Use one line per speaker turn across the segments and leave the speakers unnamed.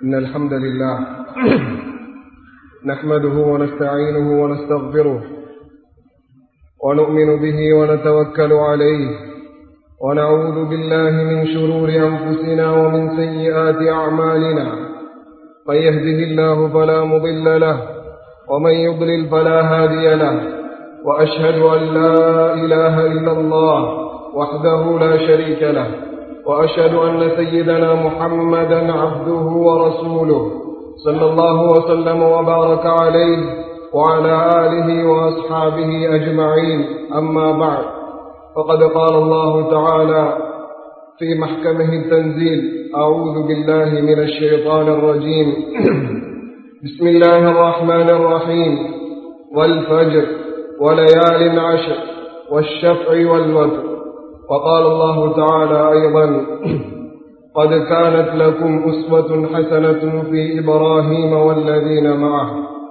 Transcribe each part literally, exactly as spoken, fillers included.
إن الحمد لله نحمده ونستعينه ونستغفره ونؤمن به ونتوكل عليه ونعوذ بالله من شرور أنفسنا ومن سيئات أعمالنا من يهده الله فلا مضل له ومن يضلل فلا هادي له وأشهد أن لا إله إلا الله وحده لا شريك له وأشهد أن سيدنا محمدا عبده ورسوله صلى الله وسلم وبارك عليه وعلى آله وأصحابه أجمعين أما بعد فقد قال الله تعالى في محكمه التنزيل أعوذ بالله من الشيطان الرجيم بسم الله الرحمن الرحيم والفجر وليال عشر والشفع والوتر وقال الله تعالى أيضا قد كانت لكم أسوة حسنة في إبراهيم والذين معه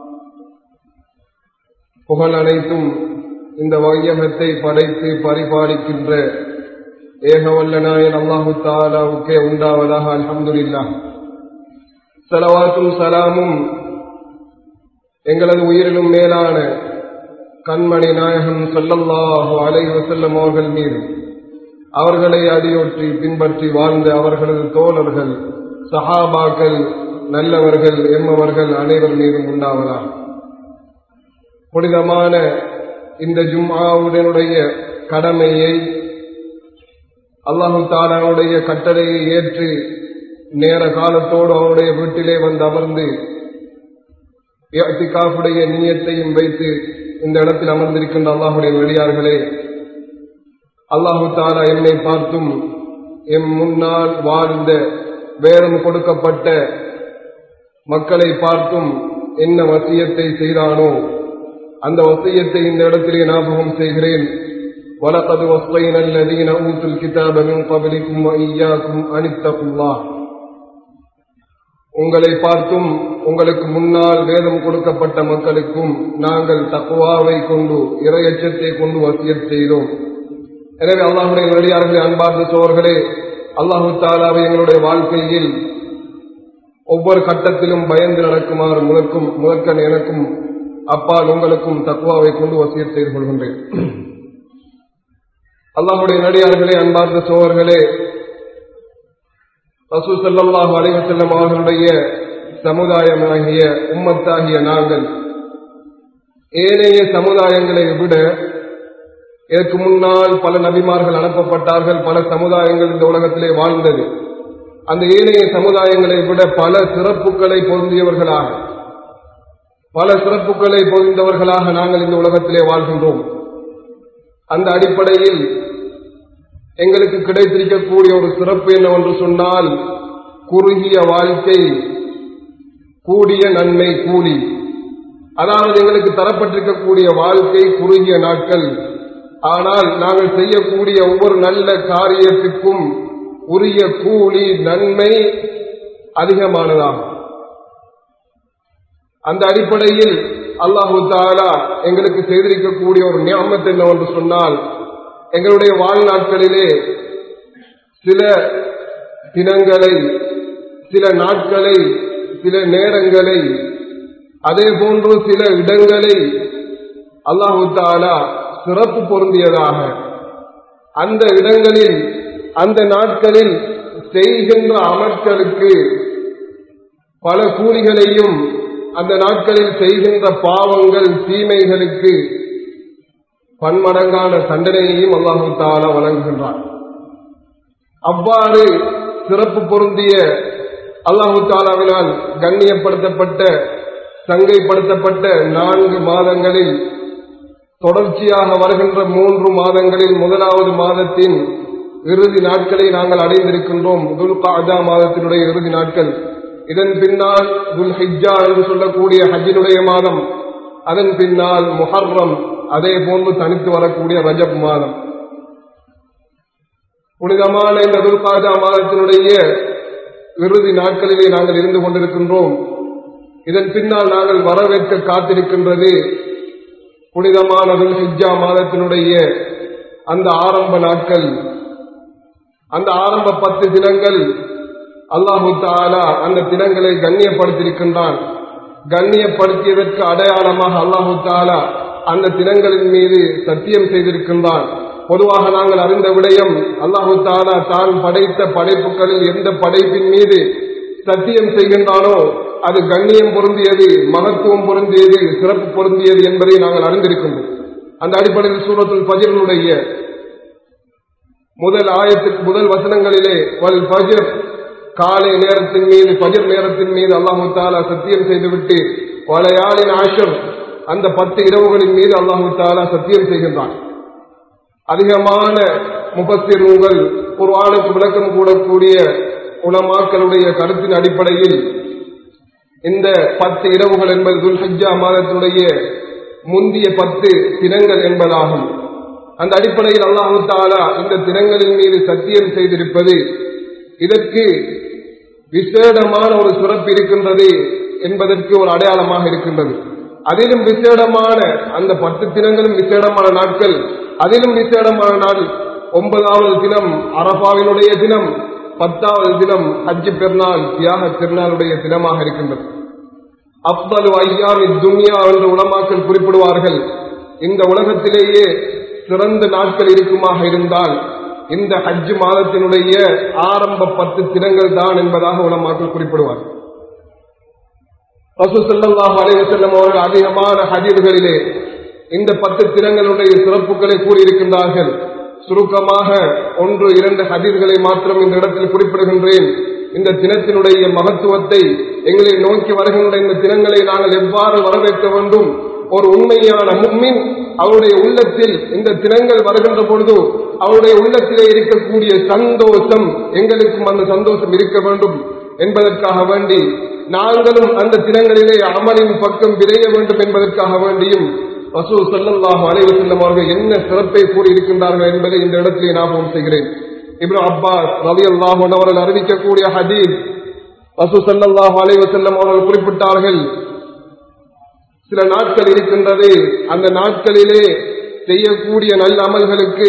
புகழ் அனைத்தும் இந்த வையகத்தை படைத்து பரிபாலிக்கின்ற ஏகவல்ல நாயன் அல்லாஹு தஆலாவுக்கே உண்டாவதாக. அல்ஹம்துலில்லாஹ். ஸலவாத்தும் ஸலாமும் எங்களது உயிரிலும் மேலான கண்மணி நாயகம் ஸல்லல்லாஹு அலைஹி வஸல்லம் அவர்கள் மீது, அவர்களை அடியொற்றி பின்பற்றி வாழ்ந்த அவர்களது தோழர்கள், சஹாபாக்கள், நல்லவர்கள், எம்மவர்கள் அனைவர் மீதும் உண்டாவதாக. புனிதமான இந்த ஜும்ஆவுடைய கடமையை, அல்லாஹு தஆலாவுடைய கட்டளையை ஏற்று நேர காலத்தோடு அவருடைய வீட்டிலே வந்து அமர்ந்து இஅ்திகாஃபுடைய நியத்தையும் வைத்து இந்த இடத்தில் அமர்ந்திருக்கின்ற அல்லாஹுடைய வெளியார்களே, அல்லாஹு தஆலா என்னை பார்த்தும் எம் முன்னால் வாழ்ந்த வேதம் கொடுக்கப்பட்ட மக்களை பார்த்தும் என்ன வசியத்தை செய்தானோ அந்த வசியத்தை இந்த இடத்திலே ஞாபகம் செய்கிறேன். வலகத் வஸ்ஸைனா அல்லதீன ஊதுல் கிதாப மின் க்பலிக்கும் வஇய்யாக்கும் அனித்தகுல்லாஹ். உங்களை பார்த்தும் உங்களுக்கு முன்னால் வேதம் கொடுக்கப்பட்ட மக்களுக்கும் நாங்கள் தக்வாவை கொண்டு, இறையச்சத்தை கொண்டு வசியத் செய்தோம். எனவே அல்லாஹுடைய வெளியார்களே, அன்பார்ந்த சோர்களே, அல்லாஹு தஆலாவை எங்களுடைய வாழ்க்கையில் ஒவ்வொரு கட்டத்திலும் பயந்து நடக்குமாறு முதற்கும் முதற்கன் எனக்கும் அப்பால் உங்களுக்கும் தக்வாவை கொண்டு வசியத் செய்து கொள்கின்றேன். அல்லாஹுடைய நடிகார்களே, அன்பார்ந்த சோர்களே, ரசூல் ஸல்லல்லாஹு அலைஹி வஸல்லம் அவர்களுடைய சமுதாயமாகிய உம்மத்தாகிய நாங்கள் ஏனைய சமுதாயங்களை விட இதற்கு முன்னால் பல நபிமார்கள் அனுப்பப்பட்டார்கள். பல சமுதாயங்கள் இந்த உலகத்திலே வாழ்ந்தது. அந்த ஏனைய சமுதாயங்களை விட பல சிறப்புகளை பொருந்தியவர்களாக பல சிறப்புகளை பொருந்தவர்களாக நாங்கள் இந்த உலகத்திலே வாழ்கின்றோம். அந்த அடிப்படையில் எங்களுக்கு கிடைத்திருக்கக்கூடிய ஒரு சிறப்பு என்னவென்று சொன்னால், குறுகிய வாழ்க்கை, கூடிய நன்மை கூலி. அதாவது எங்களுக்கு தரப்பட்டிருக்கக்கூடிய வாழ்க்கை குறுகிய நாட்கள், ஆனால் நாங்கள் செய்யக்கூடிய ஒவ்வொரு நல்ல காரியத்துக்கும் உரிய கூலி, நன்மை அதிகமானதாகும். அந்த அடிப்படையில் அல்லாஹு தஆலா எங்களுக்கு செய்திருக்கக்கூடிய ஒரு நிஅமத் என்னவென்று சொன்னால், எங்களுடைய வாழ்நாட்களிலே சில தினங்களை, சில நாட்களை, சில நேரங்களை, அதே போன்று சில இடங்களை அல்லாஹு தஆலா சிறப்பு பொருந்தியதாக அந்த இடங்களில், அந்த நாட்களில் செய்கின்ற அமல்களுக்கு பல கூலிகளையும், அந்த நாட்களில் செய்கின்ற பாவங்கள், தீமைகளுக்கு பன்மடங்கான தண்டனையையும் அல்லாஹு தஆலா வழங்குகின்றார். அவ்வாறு சிறப்பு பொருந்திய, அல்லாஹு தஆலாவினால் கண்ணியப்படுத்தப்பட்ட, சங்கைப்படுத்தப்பட்ட நான்கு மாதங்களில் தொடர்ச்சியாக வருகின்ற மூன்று மாதங்களில் முதலாவது மாதத்தின் இறுதி நாட்களை நாங்கள் அடைந்திருக்கின்றோம். துல் கஅதா மாதத்தினுடைய இறுதி நாட்கள். இதன் பின்னால் துல் ஹிஜ்ஜா என்று சொல்லக்கூடிய ஹஜ்ஜினுடைய மாதம், அதன் பின்னால் முஹர்ரம், அதே போன்று தனித்து வரக்கூடிய ரஜப் மாதம். புனிதமான இந்த துல் கஅதா மாதத்தினுடைய இறுதி நாட்களிலே நாங்கள் இருந்து கொண்டிருக்கின்றோம். இதன் பின்னால் நாங்கள் வரவேற்க காத்திருக்கின்றது புனிதமான துல் ஹிஜ்ஜா மாதத்தினுடைய அந்த ஆரம்ப நாட்கள். அந்த ஆரம்ப பத்து தினங்கள் அல்லாஹு தஆலா அந்த தினங்களை கண்ணியப்படுத்தியிருக்கின்றான். கண்ணியப்படுத்தியதற்கு அடையாளமாக அல்லாஹு தஆலா அந்த தினங்களின் மீது சத்தியம் செய்திருக்கின்றான். பொதுவாக நாங்கள் அறிந்த விடயம், அல்லாஹு தஆலா தான் படைத்த படைப்புகளில் எந்த படைப்பின் மீது சத்தியம் செய்கின்றானோ அது கண்ணியம் பொருந்தியது, மகத்துவம் பொருந்தியது, சிறப்பு பொருந்தியது என்பதை நாங்கள் அறிந்திருக்கின்றோம். அந்த அடிப்படையில் சூரத்துல் ஃபஜ்ருடைய முதல் ஆயத்துக்கு முதல் வசனங்களிலே வல் ஃபஜ்ர், காலை நேரத்தின் மீது, ஃபஜ்ர் நேரத்தின் மீது அல்லாஹு தஆலா சத்தியம் செய்துவிட்டு வலயாலின் ஆஷர், அந்த பத்து இரவுகளின் மீது அல்லாஹு தஆலா சத்தியம் செய்கின்றான். அதிகமான முஃபஸ்ஸிரூன்கள், குர்ஆனுக்கு விளக்கம் கூடக்கூடிய உலமாக்களுடைய கருத்தின் அடிப்படையில் இந்த பத்து இரவுகள் என்பது துல்ஹிஜ்ஜா மாதத்தினுடைய முந்திய பத்து தினங்கள் என்பதாகும். அந்த அடிப்படையில் அல்லாஹு தஆலா இந்த தினங்களின் மீது சத்தியம் செய்திருப்பது இதற்கு விசேடமான ஒரு சிறப்பு இருக்கின்றது என்பதற்கு ஒரு அடையாளமாக இருக்கின்றது. அதிலும் விசேடமான அந்த பத்து தினங்களும் விசேடமான நாட்கள். அதிலும் விசேடமான நாள் ஒன்பதாவது தினம் அரபாவினுடைய தினம், பத்தாவது தினம் ஹஜ் பெருநாள், தியாக திருநாளுடைய தினமாக இருக்கின்றது. அஃதலு ஐயாமி துன்யா என்று உலமாக்கள் குறிப்பிடுவார்கள். இந்த உலகத்திலேயே சிறந்த நாட்கள் இருக்குமாக இருந்தால் இந்த ஹஜ் மாதத்தினுடைய ஆரம்ப பத்து தினங்கள் தான் என்பதாக உலமாக்கள் குறிப்பிடுவார். ரசூல் ஸல்லல்லாஹு அலைஹி வஸல்லம் அவர்கள் அதிகமான ஹதீஸ்களிலே இந்த பத்து தினங்களுடைய சிறப்புகளை கூறியிருக்கின்றார்கள். சுருக்கமாக ஒன்று இரண்டு ஹதீஸ்களை மாத்திரம் இந்த இடத்தில் குறிப்பிடுகின்றேன். இந்த தினத்தினுடைய மகத்துவத்தை, எங்களை நோக்கி வருகின்ற இந்த தினங்களை நாங்கள் எவ்வாறு வரவேற்க வேண்டும், ஒரு உண்மையான முஃமின் அவருடைய உள்ளத்தில் இந்த தினங்கள் வருகின்ற பொழுது அவருடைய உள்ளத்திலே இருக்கக்கூடிய சந்தோஷம், எங்களுக்கும் அந்த சந்தோஷம் இருக்க வேண்டும் என்பதற்காக வேண்டி நாங்களும் அந்த தினங்களிலே அமலின் பக்கம் விரைய வேண்டும் என்பதற்காக வேண்டியும் ரசூல் ஸல்லல்லாஹு அலைஹி வஸல்லம் அவர்கள் என்ன சிறப்பை கூறியிருக்கின்றார்கள் என்பதை இந்த இடத்திலே ஞாபகம் செய்கிறேன். இப்னு அப்பாஸ் ரலியல்லாஹு அன்ஹு அவர்கள் அறிவிக்கக்கூடிய ஹதீஸ், ரசூல் ஸல்லல்லாஹு அலைஹி வஸல்லம் அவர்கள் குறிப்பிட்டார்கள், சில நாட்கள் இருக்கின்றது, அந்த நாட்களிலே செய்யக்கூடிய நல்ல அமல்களுக்கு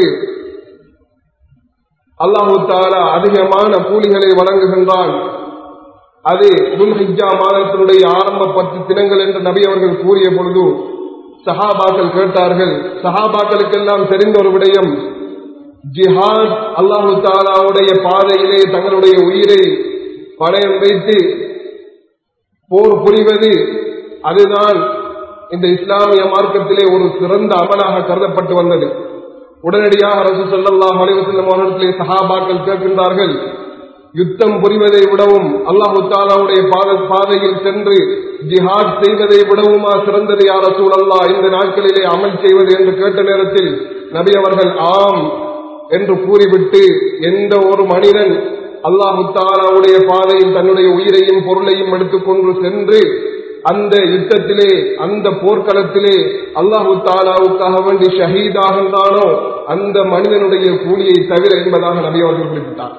அல்லாஹு தஆலா அதிகமான கூலிகளை வழங்குகின்றான். அது துல்ஹிஜ்ஜா மாதத்தினுடைய ஆரம்ப பத்து தினங்கள் என்று நபி அவர்கள் கூறிய பொழுது சஹாபாக்கள் கேட்டார்கள். சஹாபாக்களுக்கெல்லாம் தெரிந்த ஒரு விடயம், ஜிஹாத், அல்லாஹு தஆலாவுடைய பாதையிலே தங்களுடைய உயிரை பணயம் வைத்து போர் புரிவது, அதுதான் இந்த இஸ்லாமிய மார்க்கத்திலே ஒரு சிறந்த அமலாக கருதப்பட்டு வந்தது. உடனடியாக ரசூல் ஸல்லல்லாஹு அலைஹி வஸல்லம் அவர்களிடத்திலே சஹாபாக்கள் கேட்கின்றார்கள், யுத்தம் புரிவதை விடவும் அல்லாஹு தஆலாவுடைய பாதையில் சென்று ஜிஹாத் செய்வதை விடவுமா சிறந்தது யா ரசூலல்லாஹ், இந்த நாட்களிலே அமல் செய்வது என்று கேட்ட நேரத்தில் நபி அவர்கள் ஆம் என்று கூறிவிட்டு, எந்த ஒரு மனிதன் அல்லாஹு தஆலாவுடைய பாதையில் தன்னுடைய உயிரையும் பொருளையும் எடுத்துக்கொண்டு சென்று அந்த யுத்தத்திலே, அந்த போர்க்களத்திலே அல்லாஹு தஆலாவுக்காக வேண்டி ஷஹீதாகின்றானோ அந்த மனிதனுடைய கூலியை தவிர என்பதாக நபி அவர்கள் குறிப்பிட்டார்.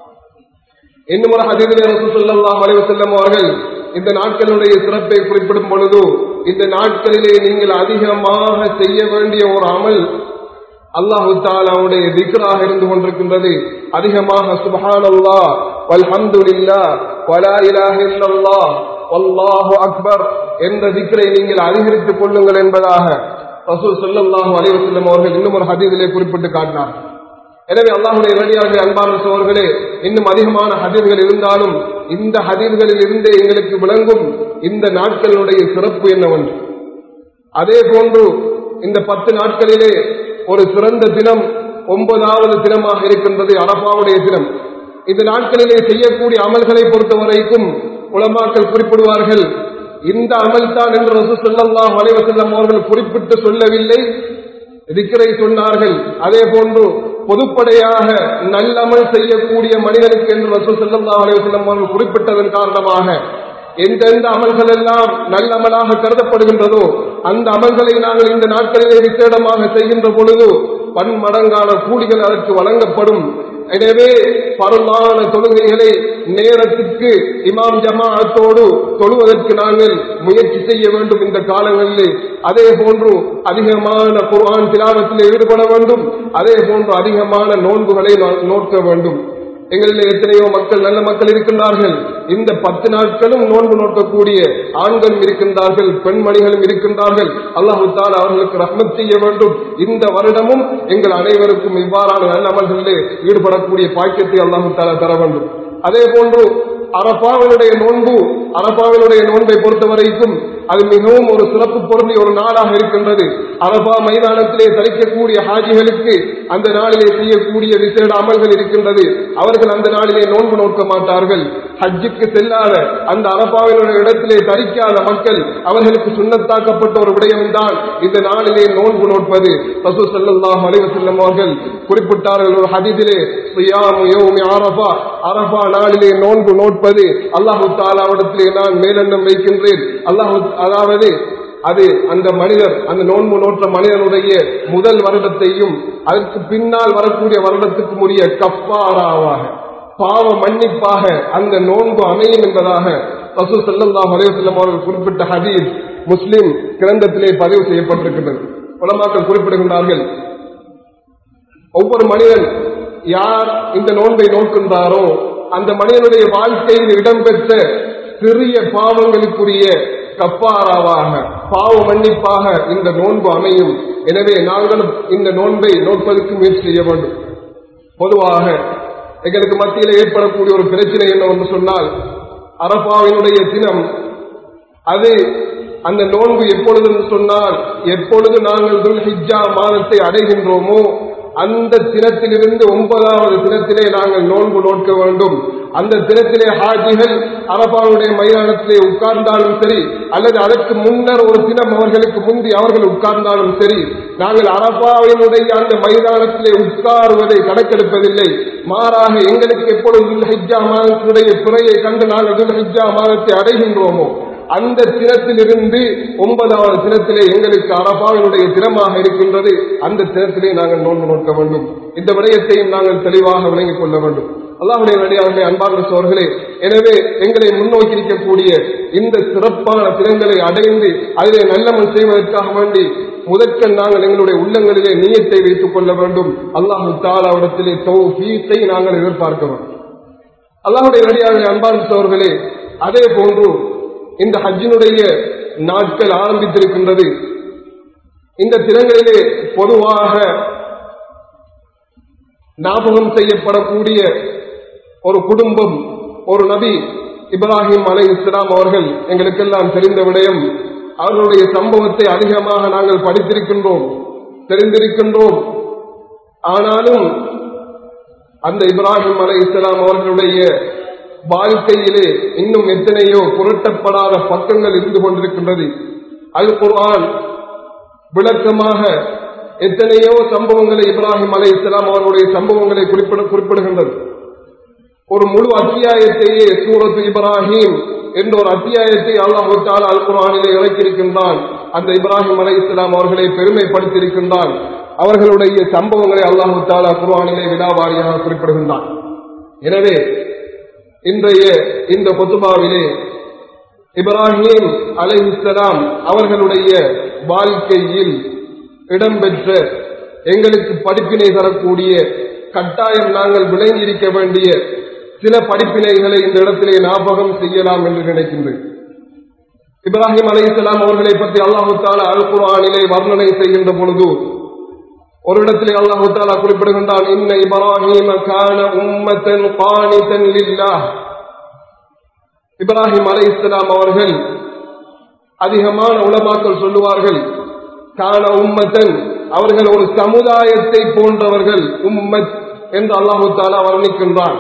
இன்னும் ஒரு ஹதீஸிலே ரசூல் ஸல்லல்லாஹு அலைஹி வஸல்லம் அவர்கள் இந்த நாட்களுடைய சிறப்பை குறிப்பிடும் பொழுது, இந்த நாட்களிலே நீங்கள் அதிகமாக செய்ய வேண்டிய ஒரு அமல் அல்லாஹு தஆலாவுடைய திக்ராக இருந்து கொண்டிருக்கின்றது. அதிகமாக சுப்ஹானல்லாஹ் வல்ஹம்துலில்லாஹ் வலா இலாஹ இல்லல்லாஹ் வல்லாஹு அக்பர் என்ற திக்ரை நீங்கள் அதிகரித்துக் கொள்ளுங்கள் என்பதாக ரசூல் ஸல்லல்லாஹு அலைஹி வஸல்லம் அவர்கள் இன்னும் ஒரு ஹதீஸிலே குறிப்பிட்டு காட்டினார். எனவே அல்லாஹ்வுடைய நேரடியாக அன்பான சகோதரர்களே, இன்னும் அதிகமான ஹதீஸ்கள் இருந்தாலும் இந்த ஹதீஸ்களில் இருந்தே எங்களுக்கு விளங்கும் இந்த நாட்களுடைய சிறப்பு என்னவென்று. அதே போன்று இந்த பத்து நாட்களிலே ஒரு சிறந்த தினம் ஒன்பதாவது தினமாக இருக்கின்றது அரபாவுடைய தினம். இந்த நாட்களிலே செய்யக்கூடிய அமல்களை பொறுத்தவரைக்கும் உலமாக்கள் குறிப்பிடுவார்கள், இந்த அமல் தான் என்று ரசூல் ஸல்லல்லாஹு அலைஹி வஸல்லம் அவர்கள் குறிப்பிட்டு சொல்லவில்லை, திக்ரை சொன்னார்கள். அதே போன்று பொதுப்படையாக நல்லமல் செய்யக்கூடிய மனிதனுக்கு என்று ரசூல் ஸல்லல்லாஹு அலைஹி வஸல்லம் அவர்கள் குறிப்பிட்டதன் காரணமாக எந்தெந்த அமல்கள் எல்லாம் நல்லமலாக கருதப்படுகின்றதோ அந்த அமல்களை நாங்கள் இந்த நாட்களிலே விசேடமாக செய்கின்ற பொழுது பன்மடங்கான கூலிகள் அதற்கு வழங்கப்படும். எனவே பரலான தொழுகைகளை நேரத்திற்கு இமாம் ஜமாஅத்தோடு தொழுவதற்கு நாங்கள் முயற்சி செய்ய வேண்டும் இந்த காலங்களிலே. அதே போன்று அதிகமான குர்ஆன் திலாவத்திலே ஈடுபட வேண்டும். அதே போன்று அதிகமான நோன்புகளை நோக்க வேண்டும். எங்களில் எத்தனையோ மக்கள் நல்ல மக்கள் இருக்கின்றார்கள். இந்த பத்து நாட்களும் நோன்பு நோக்கக்கூடிய ஆண்களும் இருக்கின்றார்கள், பெண்மணிகளும் இருக்கின்றார்கள். அல்லாஹு தஆலா அவர்களுக்கு ரஹ்மத் செய்ய வேண்டும். இந்த வருடமும் எங்கள் அனைவருக்கும் இவ்வாறான நல்ல அமல்களிலே ஈடுபடக்கூடிய பாக்கியத்தை அல்லாஹு தஆலா தர வேண்டும். அதே போன்று அரபாவினுடைய நோன்பு, அரபாவினுடைய நோன்பை பொறுத்த வரைக்கும் அது மிகவும் ஒரு சிறப்பு பொருந்திய ஒரு நாளாக இருக்கின்றது. அரபா மைதானத்திலே தரிக்கக்கூடிய ஹாஜிகளுக்கு அந்த நாளிலே செய்யக்கூடிய விசேட அமல்கள் இருக்கின்றது. அவர்கள் அந்த நாளிலே நோன்பு நோக்க மாட்டார்கள். ஹஜ்ஜுக்கு செல்லாத அந்த அரபாவினுடைய இடத்திலே தரிக்காத மக்கள், அவர்களுக்கு சுன்னத்தாக்கப்பட்ட ஒரு விடயம்தான் இந்த நாளிலே நோன்பு நோட்பது. ரசூல் ஸல்லல்லாஹு அலைஹி வஸல்லம் அவர்கள் குறிப்பிட்டார்கள் ஒரு ஹதீஸிலே, ஸியாமு யௌமி அரஃபா, அரஃபா நாளிலே நோன்பு நோட்பது அல்லாஹ் தஆலாவிடத்திலே நான் மேலெண்ணம் வைக்கின்றேன். அல்லாஹ் அதாவது அது அந்த மனிதர், அந்த நோன்பு நோற்ற மனிதனுடைய முதல் வருடத்தையும் அதற்கு பின்னால் வரக்கூடிய வருடத்துக்கு உரிய கஃபாராவாக, பாவ மன்னிப்பாக அந்த நோன்பு அமையும் என்பதாக ரசூல் ஸல்லல்லாஹு அலைஹி வஸல்லம் அவர்கள் குறிப்பிட்ட ஹதீஸ் முஸ்லிம் கிரந்தத்திலே பதிவு செய்யப்பட்டிருக்கிறது. உலமாக்கள் குறிப்பிடுகின்றார்கள், ஒவ்வொரு மனிதன் யார் இந்த நோன்பை நோக்கின்றாரோ அந்த மனிதனுடைய வாழ்க்கையில் இடம்பெற்ற சிறிய பாவங்களுக்குரிய கஃபாராவாக, பாவ மன்னிப்பாக இந்த நோன்பு அமையும். எனவே நாங்களும் இந்த நோன்பை நோட்பதற்கு முயற்சி செய்ய வேண்டும். பொதுவாக எங்களுக்கு மத்தியில் ஏற்படக்கூடிய ஒரு பிரச்சனை என்னவென்று சொன்னால், அரபாவினுடைய தினம் அது அந்த நோன்பு எப்பொழுது சொன்னால், எப்பொழுது நாங்கள் துல் ஹிஜ்ஜா மாதத்தை அடைகின்றோமோ அந்த தினத்திலிருந்து ஒன்பதாவது தினத்திலே நாங்கள் நோன்பு நோக்க வேண்டும். அந்த தினத்திலே ஹாஜிகள் அரபாவுடைய மைதானத்திலே உட்கார்ந்தாலும் சரி, அல்லது அதற்கு முன்னர் ஒரு தினம் அவர்களுக்கு முந்தி அவர்கள் உட்கார்ந்தாலும் சரி, நாங்கள் அரபாவினுடைய அந்த மைதானத்திலே உட்காருவதை கணக்கெடுப்பதில்லை. மாறாக எங்களுக்கு எப்பொழுது துல் ஹிஜ்ஜா மாதத்தினுடைய பிறையை கண்டு நாங்கள் துல் ஹிஜ்ஜா மாதத்தை அடைகின்றோமோ அந்த தினத்திலிருந்து ஒன்பதாவது தினத்திலே எங்களுக்கு அரபாவினுடைய தினமாக இருக்கின்றது. அந்த தினத்திலே நாங்கள் நோன்பு நோக்க வேண்டும். இந்த விடயத்தையும் நாங்கள் தெளிவாக விளங்கிக் கொள்ள வேண்டும். அல்லாஹ்வுடைய நல்லடியார்களே, அன்பார்ந்த சகோதரர்களே, எனவே எங்களை முன்னோக்கி இருக்கக்கூடிய இந்த சிறப்பான தினங்களை அடைந்து அதிலே நல்லமல் செய்வதற்காக வேண்டி முதற்கண் நாங்கள் எங்களுடைய உள்ளங்களிலே நியத்தை வைத்துக் கொள்ள வேண்டும். அல்லாஹ் தஆலாவிடத்திலே தௌஃபீக்கை நாங்கள் எதிர்பார்க்கிறோம். அல்லாஹ்வுடைய நல்லடியார்களே, அன்பார்ந்த சகோதரர்களே, அதே போன்று இந்த ஹஜ்ஜினுடைய நாட்கள் ஆரம்பித்திருக்கின்றது. இந்த தினங்களிலே பொதுவாக ஞாபகம் செய்யப்படக்கூடிய ஒரு குடும்பம், ஒரு நபி இப்ராஹிம் அலைஹிஸ்ஸலாம் அவர்கள். எங்களுக்கெல்லாம் தெரிந்த விடயம். அவர்களுடைய சம்பவத்தை அதிகமாக நாங்கள் படித்திருக்கின்றோம், தெரிந்திருக்கின்றோம். ஆனாலும் அந்த இப்ராஹிம் அலைஹிஸ்ஸலாம் அவர்களுடைய வாழ்க்கையிலே இன்னும் எத்தனையோ புரட்டப்படாத பக்கங்கள் இருந்து கொண்டிருக்கின்றது. அல் குர்ஆன் விளக்கமாக எத்தனையோ சம்பவங்களை, இப்ராஹிம் அலைஹிஸ்ஸலாம் அவர்களுடைய சம்பவங்களை குறிப்பிட குறிப்பிடுகின்றது. ஒரு முழு அத்தியாயத்தையே சூரத்து இப்ராஹிம் என்ற ஒரு அத்தியாயத்தை அல்லாஹ் தஆலா அல் குர்ஆனிலே இறக்கியிருக்கின்றான். அந்த இப்ராஹிம் அலைஹிஸ்ஸலாம் அவர்களை பெருமைப்படுத்தியிருக்கின்றான். அவர்களுடைய சம்பவங்களை அல்லாஹ் தஆலா குர்ஆனிலே விலாவாரியாக குறிப்பிடுகின்றான். எனவே இன்றைய இந்த குத்பாவிலே இப்ராஹிம் அலைஹிஸ்ஸலாம் அவர்களுடைய வாழ்க்கையில் இடம்பெற்ற எங்களுக்கு படிப்பினை தரக்கூடிய, கட்டாயம் நாங்கள் விளங்கி இருக்க வேண்டிய சில படிப்பினைகளை இந்த இடத்திலே ஞாபகம் செய்யலாம் என்று நினைக்கின்றேன். இப்ராஹிம் அலைஹிஸ்ஸலாம் அவர்களை பற்றி அல்லாஹ் தஆலா அல் குர்ஆனிலே வர்ணனை செய்கின்ற பொழுது ஒரு இடத்திலே அல்லாஹ் தஆலா குறிப்பிடுகின்றான், இன்ன இப்ராஹீம கான உம்மத்தன் கானிதன் லில்லாஹ். இப்ராஹிம் அலைஹிஸ்ஸலாம் அவர்கள், அதிகமான உலமாக்கள் சொல்லுவார்கள், கான உம்மத்தன், அவர்கள் ஒரு சமுதாயத்தை போன்றவர்கள், உம்மத் என்று அல்லாஹ் தஆலா வர்ணிக்கின்றான்.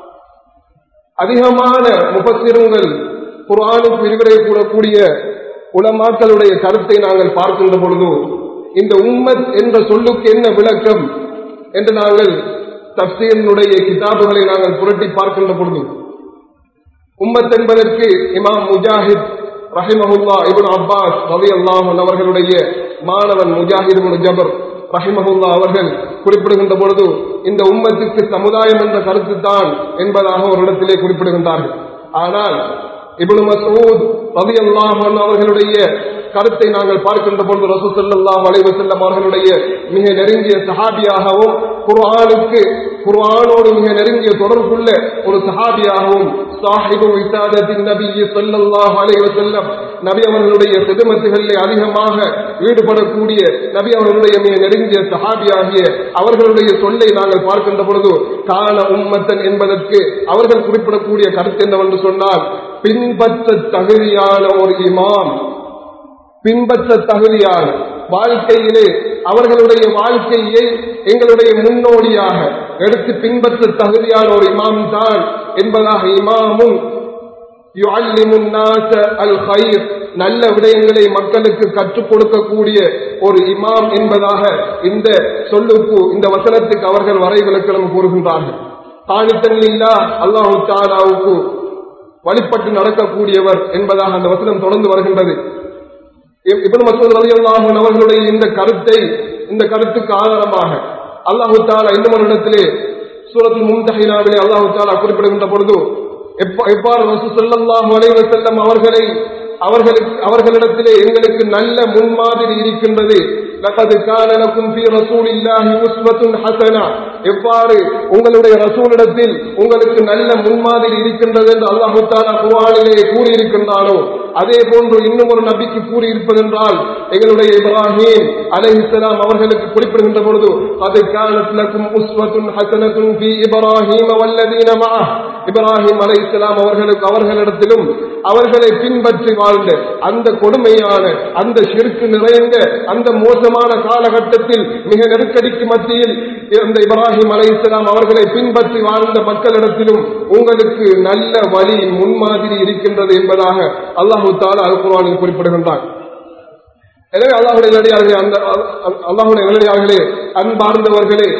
அதிகமான முஃபஸ்ஸிருங்கள், குர்ஆனுக்கு விரிவுரை கூறக்கூடிய உலமாக்களுடைய கருத்தை நாங்கள் பார்க்கின்ற பொழுது, இந்த உம்மத் என்ற சொல்லுக்கு என்ன விளக்கம் என்று நாங்கள் தஃப்சீரினுடைய கிதாபுகளை நாங்கள் புரட்டி பார்க்கின்ற பொழுது, உம்மத் என்பதற்கு இமாம் முஜாஹித் ரஹிமஹுல்லாஹ், இப்னு அப்பாஸ் ரலியல்லாஹு அன்ஹு அவர்களுடைய மாணவன் முஜாஹித் இப்னு ஜபர் ரஹிமஹுல்லாஹ் அவர்கள் குறிப்பிடுகின்ற பொழுது, இந்த உம்மத்துக்கு சமுதாயம் என்ற கருத்து தான் என்பதாக ஒரு இடத்திலே குறிப்பிடுகின்றார்கள். ஆனால் இப்னு மஸ்ஊத் ரலியல்லாஹு அன்ஹு அவர்களுடைய கருத்தை நாங்கள் பார்க்கின்ற பொழுது ரசூல் ஸல்லல்லாஹு அலைஹி வஸல்லம் அவர்களுடைய மிக நெருங்கிய சஹாபியாகவும் குர்ஆனுக்கு குர்ஆனோடு மிக நெருங்கிய தொடர்புள்ள ஒரு சஹாபியாகவும் சாஹிபு இசாதத்தின் நபி ஸல்லல்லாஹு அலைஹி வஸல்லம் நபி அவர்களுடைய சிதமத்துகளிலே அதிகமாக ஈடுபடக்கூடிய நபி அவர்களுடைய மிக நெருங்கிய சஹாபியாகிய அவர்களுடைய சொல்லை நாங்கள் பார்க்கின்ற பொழுது கான உம்மத்தன் என்பதற்கு அவர்கள் குறிப்பிடக்கூடிய கருத்து என்னவென்று சொன்னால் பின்பற்ற தகுதியான ஒரு இமாம், பின்பற்ற தகுதியான வாழ்க்கையிலே அவர்களுடைய வாழ்க்கையை எங்களுடைய முன்னோடியாக எடுத்து பின்பற்ற தகுதியான ஒரு இமாம் தான் என்பதாக இமாமும் நல்ல விடயங்களை மக்களுக்கு கற்றுக் கொடுக்கக்கூடிய ஒரு இமாம் என்பதாக இந்த சொல்லுக்கு இந்த வசனத்துக்கு அவர்கள் வரை விளக்கம் கூறுகின்றார்கள். தானித்தன்னில்லா அல்லாஹு தஆலாவுக்கு வழிபட்டு நடக்கக்கூடியவர் என்பதாக அந்த வசனம் தொடர்ந்து வருகின்றது. இப்னு மஸ்ஊத் ரலியல்லாஹு அன்ஹு அவர்களுடைய இந்த கருத்தை இந்த கருத்துக்கு ஆதாரமாக அல்லாஹு தஆலா இன்னும் ஒரு இடத்திலே சூரத்துல் மும்தஹினாவிலே அல்லாஹு தஆலா குறிப்பிடுகின்ற பொழுது எவ்வாறு ரசூல் ஸல்லல்லாஹு அலைஹி வஸல்லம் அவர்களை அவர்களுக்கு அவர்களிடத்திலே எங்களுக்கு நல்ல முன்மாதிரி இருக்கின்றது. லகத் கான லகும் ஃபீ ரசூலில்லாஹி உஸ்வத்துன் ஹஸனா, எவ்வாறு உங்களுடைய ரசூலிடத்தில் உங்களுக்கு நல்ல முன்மாதிரி இருக்கின்றது என்று அல்லாஹ் தஆலா குர்ஆனிலே கூறி இருக்கின்றானோ அதே போன்று இன்னும் ஒரு நபிக்கு கூறி இருப்பதென்றால் எங்களுடைய இப்ராஹிம் அலைஹிஸ்ஸலாம் அவர்களுக்கு குறிப்பிடுகின்ற பொழுது கத் கானத் லகும் உஸ்வத்துன் ஹஸனத்துன் ஃபீ இப்ராஹீம வல்லதீன மஅஹ், இப்ராஹிம் அலைஹிஸ்ஸலாம் அவர்களுக்கு அவர்களிடத்திலும் அவர்களை பின்பற்றி வாழ்ந்த அந்த கொடுமையான அந்த ஷிர்க் நிறைந்த அந்த மோசமான காலகட்டத்தில் மிக நெருக்கடிக்கு மத்தியில் இந்த இப்ராஹிம் அலைஹிஸ்ஸலாம் அவர்களை பின்பற்றி வாழ்ந்த மக்களிடத்திலும் உங்களுக்கு நல்ல வழி முன்மாதிரி இருக்கின்றது என்பதாக அல்லாஹ் தஆலா அல் குர்ஆனில் குறிப்பிடுகின்றார். எனவே அல்லாஹ்வுடைய நல்லடியார்களே, அந்த அல்லாஹ்வுடைய நல்லடியார்களே, அன்பார்ந்தவர்களே,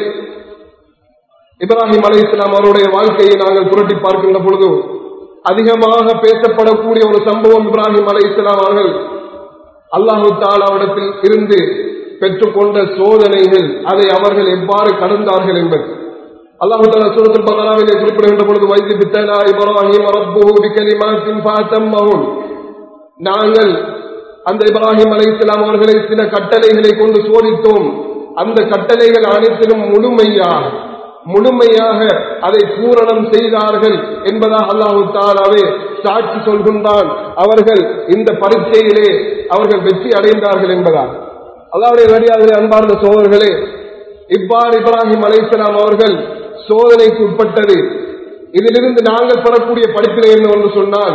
இப்ராஹிம் அலைஹிஸ்ஸலாம் அவருடைய வாழ்க்கையை நாங்கள் புரட்டி பார்க்கின்ற பொழுது அதிகமாக பேசப்படக்கூடிய ஒரு சம்பவம் இப்ராஹிம் அலைஹிஸ்ஸலாம் அவர்கள் அல்லாஹ் தஆலாவிடத்தில் இருந்து பெற்றுக்கொண்ட சோதனைகள், அதை அவர்கள் எவ்வாறு கடந்தார்கள் என்பது. அல்லாஹ் தஆலா சூரத்துல் பக்ராவிலே குறிப்பிடுகின்ற பொழுது வைதி பித்தலா இப்ராஹிம் ரப்புஹு பிகலிமாத்தின் ஃபஅத்தம்மஹுன், நாங்கள் அந்த இப்ராஹிம் அலைஹிஸ்ஸலாம் அவர்களை சில கட்டளைகளை கொண்டு சோதித்தோம், அந்த கட்டளைகள் அனைத்திலும் முழுமையாக முழுமையாக அதை பூரணம் செய்தார்கள் என்பதாக அல்லாஹ் தஆலாவே சாட்சி சொல்கின்றான். அவர்கள் இந்த பரீட்சையிலே அவர்கள் வெற்றி அடைந்தார்கள் என்பதால். அல்லாஹ்வுடைய நல்லடியார்களே, அன்பார்ந்த சகோதரர்களே, இவ்வாறு இப்ராஹிம் அலைஹிஸ்ஸலாம் அவர்கள் சோதனைக்கு உட்பட்டது. இதிலிருந்து நாங்கள் பெறக்கூடிய படிப்பினை என்னவென்று சொன்னால்,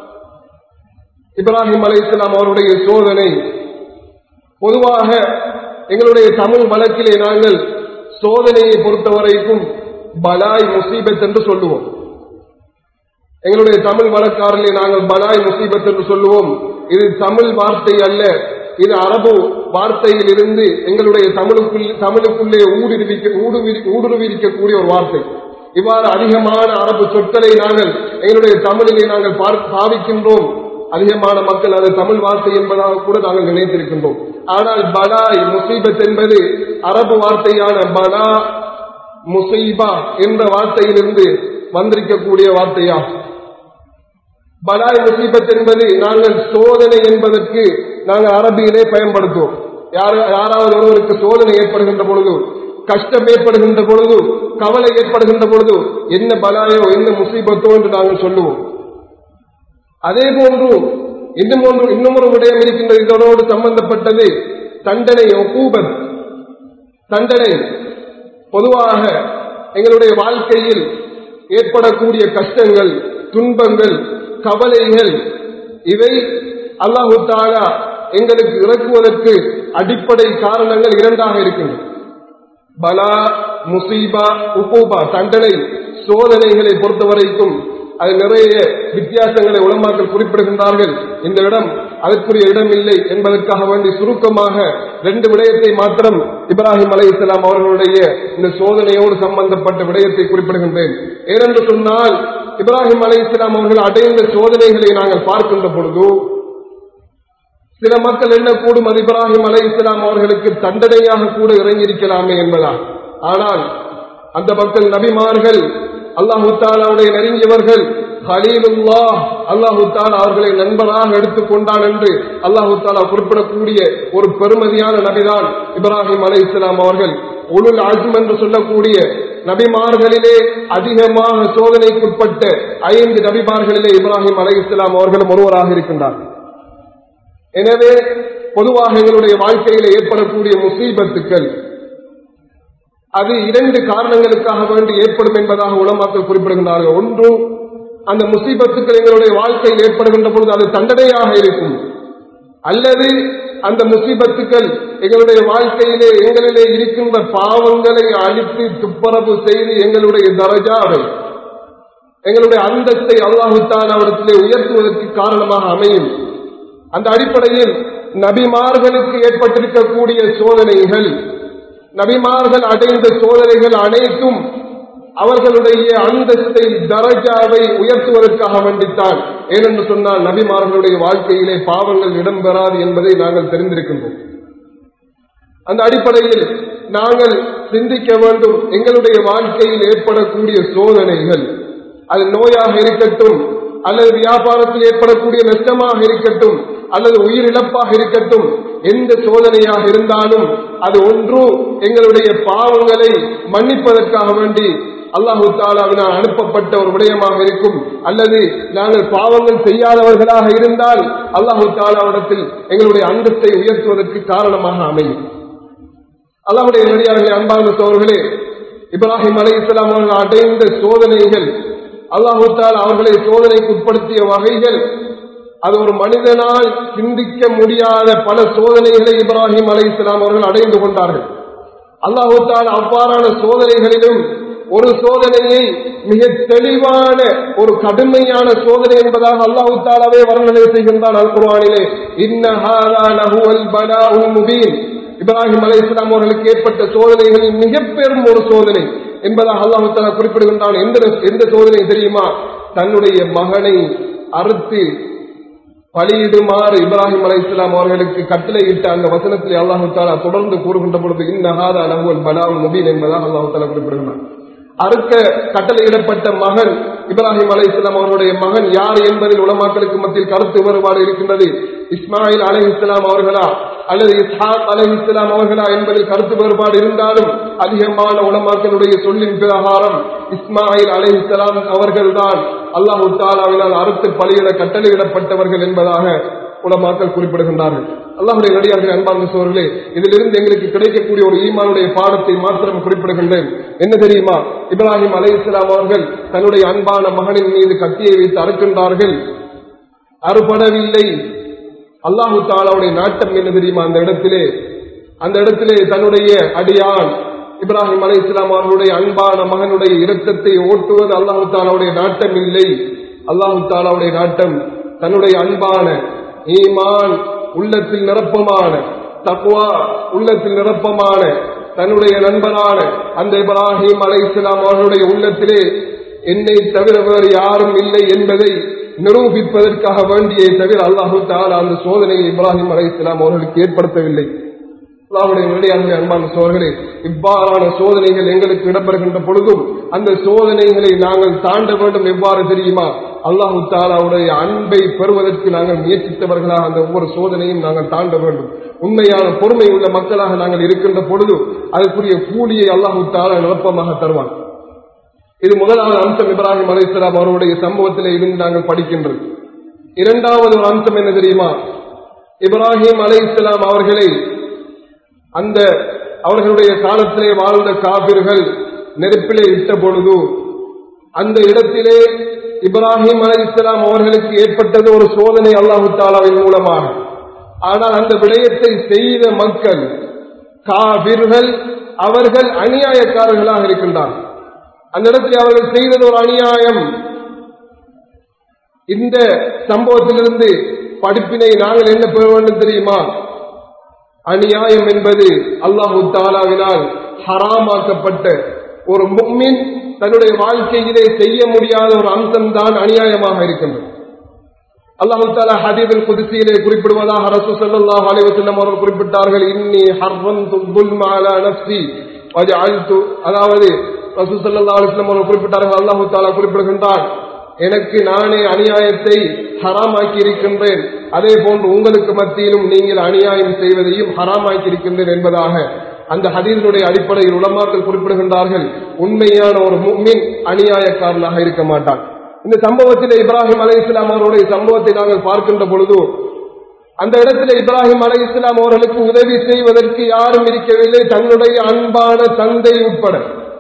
இப்ராஹிம் அலைஹிஸ்ஸலாம் அவருடைய சோதனை பொதுவாக எங்களுடைய தமிழ் வழக்கிலே நாங்கள் சோதனையை பொறுத்தவரைக்கும் பலாய் முசீபத் என்று சொல்லுவோம். எங்களுடைய தமிழ் வழக்காரிலே நாங்கள் பலாய் முசீபத் என்று சொல்லுவோம். இது தமிழ் வார்த்தை அல்ல, இது அரபு வார்த்தையில் இருந்து எங்களுடைய தமிழுக்குள் தமிழுக்குள்ளே ஊடுருவி ஊடுருவிக்கக்கூடிய ஒரு வார்த்தை. இவ்வாறு அதிகமான அரபு சொற்களை நாங்கள் எங்களுடைய தமிழிலே நாங்கள் பாவிக்கின்றோம். அதிகமான மக்கள் அது தமிழ் வார்த்தை என்பதாக கூட நாங்கள் நினைத்திருக்கின்றோம். ஆனால் பலாய் முசீபத் என்பது அரபு வார்த்தையான பலா முசீபா என்ற வார்த்தையிலிருந்து வந்திருக்கக்கூடிய வார்த்தையா. பலாய் முசீபத் என்பது நாங்கள் சோதனை என்பதற்கு நாங்கள் அரபியிலே பயன்படுத்துவோம். யாராவது ஒருவருக்கு சோதனை ஏற்படுகின்ற பொழுது, கஷ்டம் ஏற்படுகின்ற பொழுது, கவலை ஏற்படுகின்ற பொழுது என்ன பலாயோ என்ன முசீபத்தோ என்று நாங்கள் சொல்லுவோம். அதே போன்று இன்னும் ஒன்று இன்னும் ஒரு விடயம் இருக்கின்றது. இதனோடு சம்பந்தப்பட்டது தண்டனை, உகூபத், தண்டனை. பொதுவாக எங்களுடைய வாழ்க்கையில் ஏற்படக்கூடிய கஷ்டங்கள், துன்பங்கள், கவலைகள், இவை அல்லாஹ் தஆலா எங்களுக்கு இறக்குவதற்கு அடிப்படை காரணங்கள் இரண்டாக இருக்கின்றன. பலா, முசீபா, உகூபா, தண்டனை, சோதனைகளை பொறுத்தவரைக்கும் அது நிறைய வித்தியாசங்களை உலமாக்கள் குறிப்பிடுகின்றார்கள். இந்த இடம் அதற்குரிய இடம் இல்லை என்பதற்காக வேண்டி சுருக்கமாக ரெண்டு விடயத்தை மாத்திரம் இப்ராஹிம் அலைஹிஸ்ஸலாம் அவர்களுடைய இந்த சோதனையோடு சம்பந்தப்பட்ட விடயத்தை குறிப்பிடுகின்றேன். ஏனென்று சொன்னால், இப்ராஹிம் அலைஹிஸ்ஸலாம் அவர்கள் அடைந்த சோதனைகளை நாங்கள் பார்க்கின்ற பொழுது சில மக்கள் என்ன கூடும், அது இப்ராஹிம் அலைஹிஸ்ஸலாம் அவர்களுக்கு தண்டனையாக கூட இறங்கியிருக்கலாமே என்பதா. ஆனால் அந்த மக்கள் நபிமார்கள் அல்லாஹு தஆலாவுடைய நெருங்கியவர்கள், கலீலுல்லாஹ், அல்லாஹு தஆலா அவர்களை நண்பராக எடுத்துக்கொண்டான் என்று அல்லாஹு தஆலா குறிப்பிடக்கூடிய ஒரு பெருமதியான நபிதான் இப்ராஹிம் அலைஹிஸ்ஸலாம் அவர்கள். உலுல் அஸ்ம் என்று சொல்லக்கூடிய நபிமார்களிலே அதிகமாக சோதனைக்குட்பட்ட ஐந்து நபிமார்களிலே இப்ராஹிம் அலைஹிஸ்ஸலாம் அவர்களும் ஒருவராக இருக்கின்றார். எனவே பொதுவாக எங்களுடைய வாழ்க்கையில ஏற்படக்கூடிய முசீபத்துக்கள் அது இரண்டு காரணங்களுக்காக வேண்டி ஏற்படும் என்பதாக உலமாக்கள் குறிப்பிடுகின்றார்கள். ஒன்று, அந்த முசீபத்துக்கள் எங்களுடைய வாழ்க்கையில் ஏற்படுகின்ற பொழுது அது தண்டனையாக இருக்கும், அல்லது அந்த முசீபத்துக்கள் எங்களுடைய வாழ்க்கையிலே எங்களிலே இருக்கின்ற பாவங்களை அழித்து துப்பரவு செய்து எங்களுடைய தரஜாவை, எங்களுடைய அந்தஸ்தை அல்லாஹு தஆலாவிடத்திலே உயர்த்துவதற்கு காரணமாக அமையும். அந்த அடிப்படையில் நபிமார்களுக்கு ஏற்பட்டிருக்கக்கூடிய சோதனைகள், நபிமார்கள் அடைந்த சோதனைகள் அனைத்தும் அவர்களுடைய அந்தஸ்தை தரஜாவை உயர்த்துவதற்காக வேண்டித்தான். ஏனென்று சொன்னால் நபிமார்களுடைய வாழ்க்கையிலே பாவங்கள் இடம்பெறாது என்பதை நாங்கள் தெரிந்திருக்கின்றோம். அந்த அடிப்படையில் நாங்கள் சிந்திக்க வேண்டும், எங்களுடைய வாழ்க்கையில் ஏற்படக்கூடிய சோதனைகள், அது நோயாக இருக்கட்டும், அல்லது வியாபாரத்தில் ஏற்படக்கூடிய நஷ்டமாக இருக்கட்டும், அல்லது உயிரிழப்பாக இருக்கட்டும், எந்த சோதனையாக இருந்தாலும் அது ஒன்று எங்களுடைய பாவங்களை மன்னிப்பதற்காக வேண்டி அல்லாஹு தஆலாவினால் அனுப்பப்பட்ட ஒரு விடயமாக இருக்கும், அல்லது நாங்கள் பாவங்கள் செய்யாதவர்களாக இருந்தால் அல்லாஹு தஆலாவிடத்தில் எங்களுடைய அந்தஸ்தை உயர்த்துவதற்கு காரணமாக அமையும். அல்லாஹ்வுடைய நடிகார்களே, அன்பார்ந்த சகோதரர்களே, இப்ராஹிம் அலைஹிஸ்ஸலாம் அவர்கள் அடைந்த சோதனைகள், அல்லாஹு தஆலா அவர்களை சோதனைக்கு உட்படுத்திய வகைகள், அது ஒரு மனிதனால் சிந்திக்க முடியாத பல சோதனைகளை இப்ராஹிம் அலைஹிஸ்ஸலாம் அவர்கள் அடைந்து கொண்டார்கள். அல்லாஹு தஆலா அவ்வாறான சோதனைகளிலும் ஒரு சோதனையை மிக தெளிவான ஒரு கடுமையான சோதனை என்பதாக அல்லாஹு தஆலாவே வர்ணனை செய்கின்றான் அல் குர்ஆனிலே. இன்ன ஹாதா லஹுவல் பலாஉல் முபீன், இப்ராஹிம் அலைஹிஸ்ஸலாம் அவர்களுக்கு ஏற்பட்ட சோதனைகளில் மிக பெரும் ஒரு சோதனை என்பதாக அல்லாஹு தஆலா குறிப்பிடுகின்றான். எந்த எந்த சோதனை தெரியுமா? தன்னுடைய மகனை அறுத்து பலியிடுமாறு இப்ராஹிம் அலைஹிஸ்ஸலாம் அவர்களுக்கு கட்டளையிட்ட அந்த வசனத்தில் அல்லாஹு தஆலா தொடர்ந்து கூறுகின்ற பொழுது இன்ன ஹாதா லஹுவல் பலாஉல் முபீன் என்பதாக அல்லாஹு தஆலா குறிப்பிடுகிறார். அறுக்க கட்டளையிடப்பட்ட மகன் இப்ராஹிம் அலைஹிஸ்ஸலாம் அவருடைய மகன் யார் என்பதில் உலமாக்களுக்கு மத்தியில் கருத்து வேறுபாடு இருக்கின்றது. இஸ்மாயில் அலைஹிஸ்ஸலாம் அவர்களா அல்லது இஸ்ஹாக் அலைஹிஸ்ஸலாம் அவர்களா என்பதில் கருத்து வேறுபாடு இருந்தாலும் அதிகமான உலமாக்களுடைய சொல்லின் பிரகாரம் இஸ்மாயில் அலைஹிஸ்ஸலாம் அவர்கள்தான் அல்லாஹு தஆலாவினால் அறுத்து பலியிட கட்டளையிடப்பட்டவர்கள் என்பதாக உலமாக்கள் குறிப்பிடுகின்றார்கள். அல்லாஹ்வுடைய நடிகார்களே, அன்பார்ந்த சகோதரர்களே, இதிலிருந்து எங்களுக்கு கிடைக்கக்கூடிய ஒரு ஈமானுடைய பாடத்தை மாத்திரம் குறிப்பிடுகின்றேன். என்ன தெரியுமா? இப்ராஹிம் அலைஹிஸ்ஸலாம் அவர்கள் தன்னுடைய அன்பான மகனின் மீது கத்தியை வைத்து அறுக்கின்றார்கள். அறுபடவில்லை. அல்லாஹு தஆலாவுடைய நாட்டம் என்ன தெரியுமா? அந்த இடத்திலே அந்த இடத்திலே தன்னுடைய அடியான் இப்ராஹிம் அலைஹிஸ்ஸலாம் அவர்களுடைய அன்பான மகனுடைய இரத்தத்தை ஓட்டுவது அல்லாஹு தஆலாவுடைய நாட்டம் இல்லை. அல்லாஹு தஆலாவுடைய நாட்டம் தன்னுடைய அன்பான ஈமான் உள்ளத்தில் நிரப்பமான தக்வா உள்ளத்தில் நிரப்பமான தன்னுடைய நண்பரான அந்த இப்ராஹிம் அலைஹிஸ்ஸலாம் அவர்களுடைய உள்ளத்திலே என்னை தவிர வேறு யாரும் இல்லை என்பதை நிரூபிப்பதற்காக வேண்டியே தவிர அல்லாஹு தஆலா அந்த சோதனையை இப்ராஹிம் அலைஹிஸ்ஸலாம் அவர்களுக்கு ஏற்படுத்தவில்லை. அல்லாஹ்வுடைய நடிகார்களே, அன்பான சகோதரர்களே, இவ்வாறான சோதனைகள் எங்களுக்கு இடம்பெறுகின்ற பொழுதும் அந்த சோதனைகளை நாங்கள் தாண்ட வேண்டும். எவ்வாறு தெரியுமா? அல்லாஹு தஆலாவுடைய அன்பை பெறுவதற்கு நாங்கள் முயற்சித்தவர்களாக அந்த ஒவ்வொரு சோதனையும் நாங்கள் தாண்ட வேண்டும். உண்மையான பொறுமை உள்ள மக்களாக நாங்கள் இருக்கின்ற பொழுது அதற்குரிய கூலியை அல்லாஹு தஆலா நிரப்பமாக தருவான். இது முதலாவது அம்சம் இப்ராஹிம் அலைஹிஸ்ஸலாம் அவருடைய சம்பவத்திலே இருந்து நாங்கள் படிக்கின்றது. இரண்டாவது ஒரு அம்சம் என்ன தெரியுமா? இப்ராஹிம் அலைஹிஸ்ஸலாம் அவர்களை அந்த அவர்களுடைய காலத்திலே வாழ்ந்த காபிர்கள் நெருப்பிலே இட்ட பொழுது அந்த இடத்திலே இப்ராஹிம் அலைஹிஸ்ஸலாம் அவர்களுக்கு ஏற்பட்டது ஒரு சோதனை அல்லாஹு தஆலாவின் மூலமாக. ஆனால் அந்த விடயத்தை செய்த மக்கள் காபிர்கள், அவர்கள் அநியாயக்காரர்களாக இருக்கின்றார்கள். அந்த இடத்தில் அவர்கள் செய்தது ஒரு அநியாயம். இந்த சம்பவத்திலிருந்து படிப்பினை நாங்கள் என்ன பெற வேண்டும் தெரியுமா? அநியாயம் என்பது அல்லாஹு தஆலாவினால் ஹராமாக்கப்பட்ட ஒரு முஃமின் தன்னுடைய வாழ்க்கையிலே செய்ய முடியாத ஒரு அம்சம்தான் அநியாயமாக இருக்கின்றது. அல்லாஹு தஆலா ஹதீஸுல் குத்ஸியிலே குறிப்பிடுவதாக ரசூல் ஸல்லல்லாஹு அலைஹி வஸல்லம் அவர்கள் குறிப்பிட்டார்கள், இன்னி ஹர்ரம்து ظுல்ம அலா நஃப்ஸி வஜஅல்து, அதாவது ரசூல் ஸல்லல்லாஹு அலைஹி வஸல்லம் அவர்கள் குறிப்பிட்டார்கள், அல்லாஹ் தஆலா குறிப்பிடுகின்றான், எனக்கு நானே அநியாயத்தை ஹராமாக்கி இருக்கின்றேன், அதே போன்று உங்களுக்கு மத்தியிலும் நீங்கள் அநியாயம் செய்வதையும் ஹராமாக்கி இருக்கின்றேன் என்பதாக அந்த ஹதீஸுடைய அடிப்படையில் உலமாக்கள் குறிப்பிடுகின்றார்கள். உண்மையான ஒரு முஃமின் அநியாயக்காரனாக இருக்க மாட்டான். இந்த சம்பவத்தில் இப்ராஹிம் அலைஹிஸ்ஸலாம் அவருடைய சம்பவத்தை நாங்கள் பார்க்கின்ற பொழுது, அந்த இடத்துல இப்ராஹிம் அலைஹிஸ்ஸலாம் அவர்களுக்கு உதவி செய்வதற்கு யாரும் இருக்கவில்லை, தன்னுடைய அன்பான தந்தை உட்பட.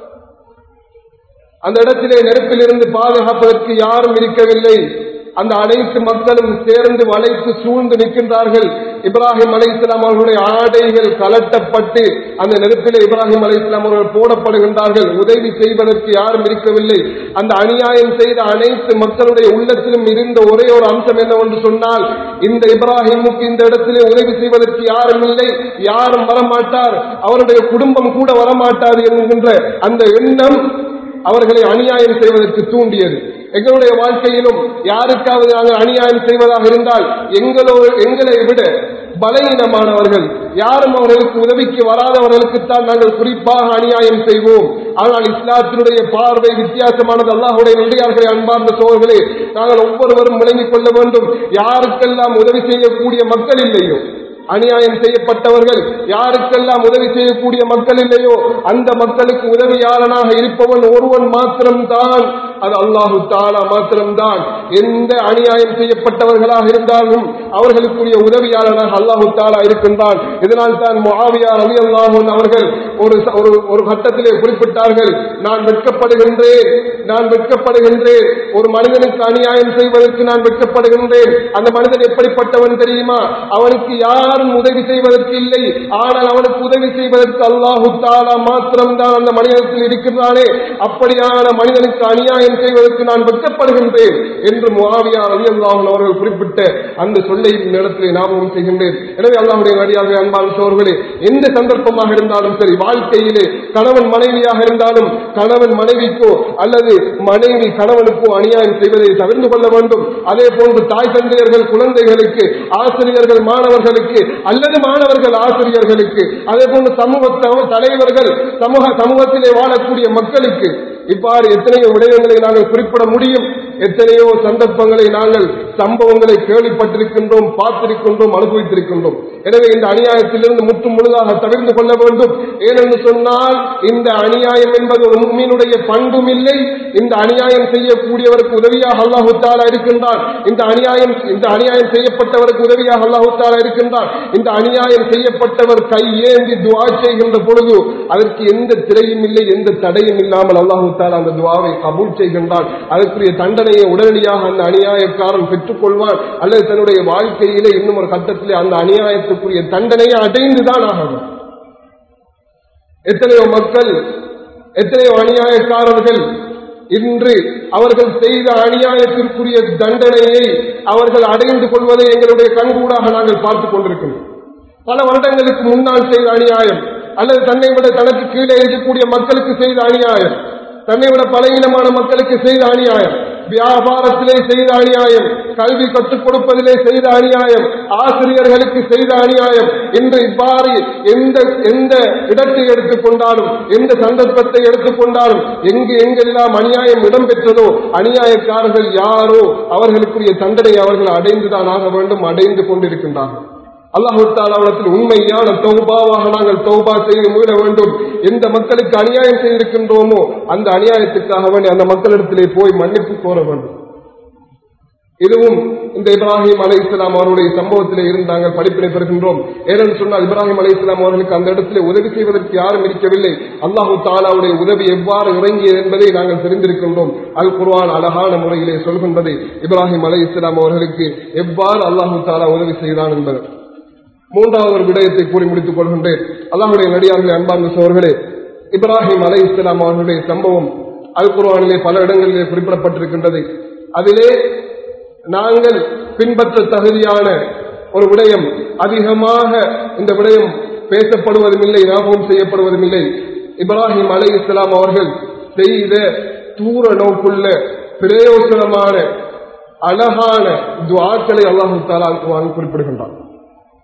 அந்த இடத்திலே நெருப்பிலிருந்து பாதுகாப்பதற்கு யாரும் இருக்கவில்லை. அந்த அனைத்து மக்களும் சேர்ந்து வளைத்து சூழ்ந்து நிற்கின்றார்கள். இப்ராஹிம் அலைஹிஸ்ஸலாம் அவர்களுடைய ஆடைகள் கலட்டப்பட்டு அந்த நெருப்பிலே இப்ராஹிம் அலைஹிஸ்ஸலாம் அவர்கள் போடப்படுகின்றார்கள். உதவி செய்வதற்கு யாரும் இருக்கவில்லை. அந்த அநியாயம் செய்த அனைத்து மக்களுடைய உள்ளத்திலும் இருந்த ஒரே ஒரு அம்சம் என்னவென்று சொன்னால், இந்த இப்ராஹிமுக்கு இந்த இடத்திலே உதவி செய்வதற்கு யாரும் இல்லை, யாரும் வரமாட்டார், அவருடைய குடும்பம் கூட வரமாட்டாது என்கின்ற அந்த எண்ணம் அவர்களை அநியாயம் செய்வதற்கு தூண்டியது. எங்களுடைய வாழ்க்கையிலும் யாருக்காவது நாங்கள் அநியாயம் செய்வதாக இருந்தால், எங்களோ எங்களை விட பலவீனமானவர்கள், யாரும் அவர்களுக்கு உதவிக்கு வராதவர்களுக்குத்தான் நாங்கள் குறிப்பாக அநியாயம் செய்வோம். ஆனால் இஸ்லாத்தினுடைய பார்வை வித்தியாசமானது. அல்லாஹ்வுடைய நல்லடியார்களே, அன்பார்ந்த சோழர்களே, நாங்கள் ஒவ்வொருவரும் விளங்கிக் கொள்ள வேண்டும். யாருக்கெல்லாம் உதவி செய்யக்கூடிய மக்கள் இல்லையோ, அநியாயம் செய்யப்பட்டவர்கள் யாருக்கெல்லாம் உதவி செய்யக்கூடிய மக்கள் இல்லையோ, அந்த மக்களுக்கு உதவியாளனாக இருப்பவன் ஒருவன் மாத்திரம்தான், அது அல்லாஹு தஆலா மாத்திரம்தான். எந்த அநியாயம் செய்யப்பட்டவர்களாக இருந்தாலும் அவர்களுக்குரிய உதவியாளனாக அல்லாஹு தஆலா இருக்கின்றான். இதனால் தான் முஆவியா ரலியல்லாஹு அன்ஹு அவர்கள் ஒரு ஒரு கட்டத்திலே குறிப்பிட்டார்கள், நான் வெட்கப்படுகின்றேன், நான் வெட்கப்படுகின்றேன், ஒரு மனிதனுக்கு அநியாயம் செய்வதற்கு நான் வெட்கப்படுகின்றேன். அந்த மனிதன் எப்படிப்பட்டவன் தெரியுமா? அவனுக்கு யாரும் உதவி செய்வதற்கு இல்லை, ஆனால் அவனுக்கு உதவி செய்வதற்கு அல்லாஹு தஆலா மாத்திரம்தான் அந்த மனிதத்தில் இருக்கின்றானே, அப்படியான மனிதனுக்கு அநியாயம் செய்வதற்கு நான் வெட்கப்படுகின்றேன் என்று முஆவியா ரலியல்லாஹு அன்ஹு அவர்கள் குறிப்பிட்ட அந்த சொல்லை நேரத்திலே ஞாபகம் செய்கின்றேன். எனவே அல்லாஹ்வுடைய நடிகார்களே, அன்பான சகோதரர்களே, எந்த சந்தர்ப்பமாக இருந்தாலும் சரி, வாழ்க்கையிலே கணவன் மனைவியாக இருந்தாலும் கணவன் மனைவிக்கோ அல்லது மனைவி கணவனுக்கோ அநியாயம் செய்வதை தவிர்த்து கொள்ள வேண்டும். அதே போன்று தாய் தந்தையர்கள் குழந்தைகளுக்கு, ஆசிரியர்கள் மாணவர்களுக்கு அல்லது மாணவர்கள் ஆசிரியர்களுக்கு, அதே போன்று சமூக தலைவர்கள், சமூக சமூகத்திலே வாழக்கூடிய மக்களுக்கு, இவ்வாறு எத்தனையோ விடயங்களை நாங்கள் குறிப்பிட முடியும். எத்தனையோ சந்தர்ப்பங்களை நாங்கள் சம்பவங்களை கேள்விப்பட்டிருக்கின்றோம், பார்த்திருக்கின்றோம், அனுபவித்திருக்கின்றோம். எனவே இந்த அநியாயத்திலிருந்து முற்றும் முழுதாக தவிர்த்து கொள்ள வேண்டும். ஏனென்று சொன்னால், இந்த அநியாயம் என்பது ஒரு முஃமினுடைய பண்பும் இல்லை. இந்த அநியாயம் செய்யக்கூடியவருக்கு உதவியாக அல்லாஹ் தஆலா இருக்கின்றான். இந்த அநியாயம் இந்த அநியாயம் செய்யப்பட்டவருக்கு உதவியாக அல்லாஹ் தஆலா இருக்கின்றான். இந்த அநியாயம் செய்யப்பட்டவர் கையேந்தி துஆ செய்கின்ற பொழுது அதற்கு எந்த திரையும் இல்லை, எந்த தடையும் இல்லாமல் அல்லாஹ் தஆலா அந்த துஆவை கபூல் செய்கின்றான். அதற்குரிய தண்டனையை உடனடியாக அந்த அநியாயக்காரன் பெற்றுக் கொள்வான், அல்லது தன்னுடைய வாழ்க்கையிலே இன்னும் ஒரு கட்டத்திலே அந்த அநியாயத்துக்குரிய தண்டனையை அடைந்துதான் ஆகும். எத்தனையோ மக்கள், எத்தனையோ அநியாயக்காரர்கள் இன்று அவர்கள் செய்த அநியாயத்திற்குரிய தண்டனையை அவர்கள் அடைந்து கொள்வதை எங்களுடைய கண்கூடாக நாங்கள் பார்த்துக் கொண்டிருக்கின்றோம். பல வருடங்களுக்கு முன்னால் செய்த அநியாயம், அல்லது தன்னை விட தனக்கு கீழே இருக்கக்கூடிய மக்களுக்கு செய்த அநியாயம், தன்னை விட பலவீனமான மக்களுக்கு செய்த அநியாயம், வியாபாரத்திலே செய்த அநியாயம், கல்வி கற்றுக் கொடுப்பதிலே செய்த அநியாயம், ஆசிரியர்களுக்கு செய்த அநியாயம், இன்று இவ்வாறு எந்த எந்த இடத்தை எடுத்துக்கொண்டாலும், எந்த சந்தர்ப்பத்தை எடுத்துக்கொண்டாலும், எங்கு எங்கெல்லாம் அநியாயம் இடம்பெற்றதோ அநியாயக்காரர்கள் யாரோ அவர்களுக்குரிய தண்டனை அவர்கள் அடைந்துதான் ஆக வேண்டும், அடைந்து கொண்டிருக்கின்றார்கள். அல்லாஹ் தஆலாவிடத்தில் உண்மையான தௌபாவாக நாங்கள் தௌபா செய்து மீள வேண்டும். எந்த மக்களுக்கு அநியாயம் செய்திருக்கின்றோமோ அந்த அநியாயத்துக்காக வேண்டி அந்த மக்களிடத்திலே போய் மன்னிப்பு கோர வேண்டும். இதுவும் இந்த இப்ராஹிம் அலைஹிஸ்ஸலாம் அவருடைய சம்பவத்திலே இருந்து நாங்கள் படிப்பினை பெறுகின்றோம். ஏனென்று சொன்னால், இப்ராஹிம் அலைஹிஸ்ஸலாம் அவர்களுக்கு அந்த இடத்திலே உதவி செய்வதற்கு யாரும் இருக்கவில்லை. அல்லாஹ் தஆலாவுடைய உதவி எவ்வாறு இறங்கியது என்பதை நாங்கள் தெரிந்திருக்கின்றோம். அல் குர்ஆன் அழகான முறையிலே சொல்கின்றது இப்ராஹிம் அலைஹிஸ்ஸலாம் அவர்களுக்கு எவ்வாறு அல்லாஹ் தஆலா உதவி செய்தான் என்பது. மூன்றாவது ஒரு விடயத்தை கூறி முடித்துக் கொள்கின்றேன். அல்லாஹ்வுடைய நடிகார்களே, அன்பார்ந்த சகோதரர்களே, இப்ராஹிம் அலைஹிஸ்ஸலாம் அவர்களுடைய சம்பவம் அல் குர்ஆனிலே பல இடங்களிலே குறிப்பிடப்பட்டிருக்கின்றது. அதிலே நாங்கள் பின்பற்ற தகுதியான ஒரு விடயம், அதிகமாக இந்த விடயம் பேசப்படுவதும் இல்லை, ஞாபகம் செய்யப்படுவதும் இல்லை. இப்ராஹிம் அலைஹிஸ்ஸலாம் அவர்கள் செய்த தூர நோக்குள்ள பிரயோசனமான அழகான துஆக்களை அல்லாஹ் தஆலா குறிப்பிடுகின்றார்.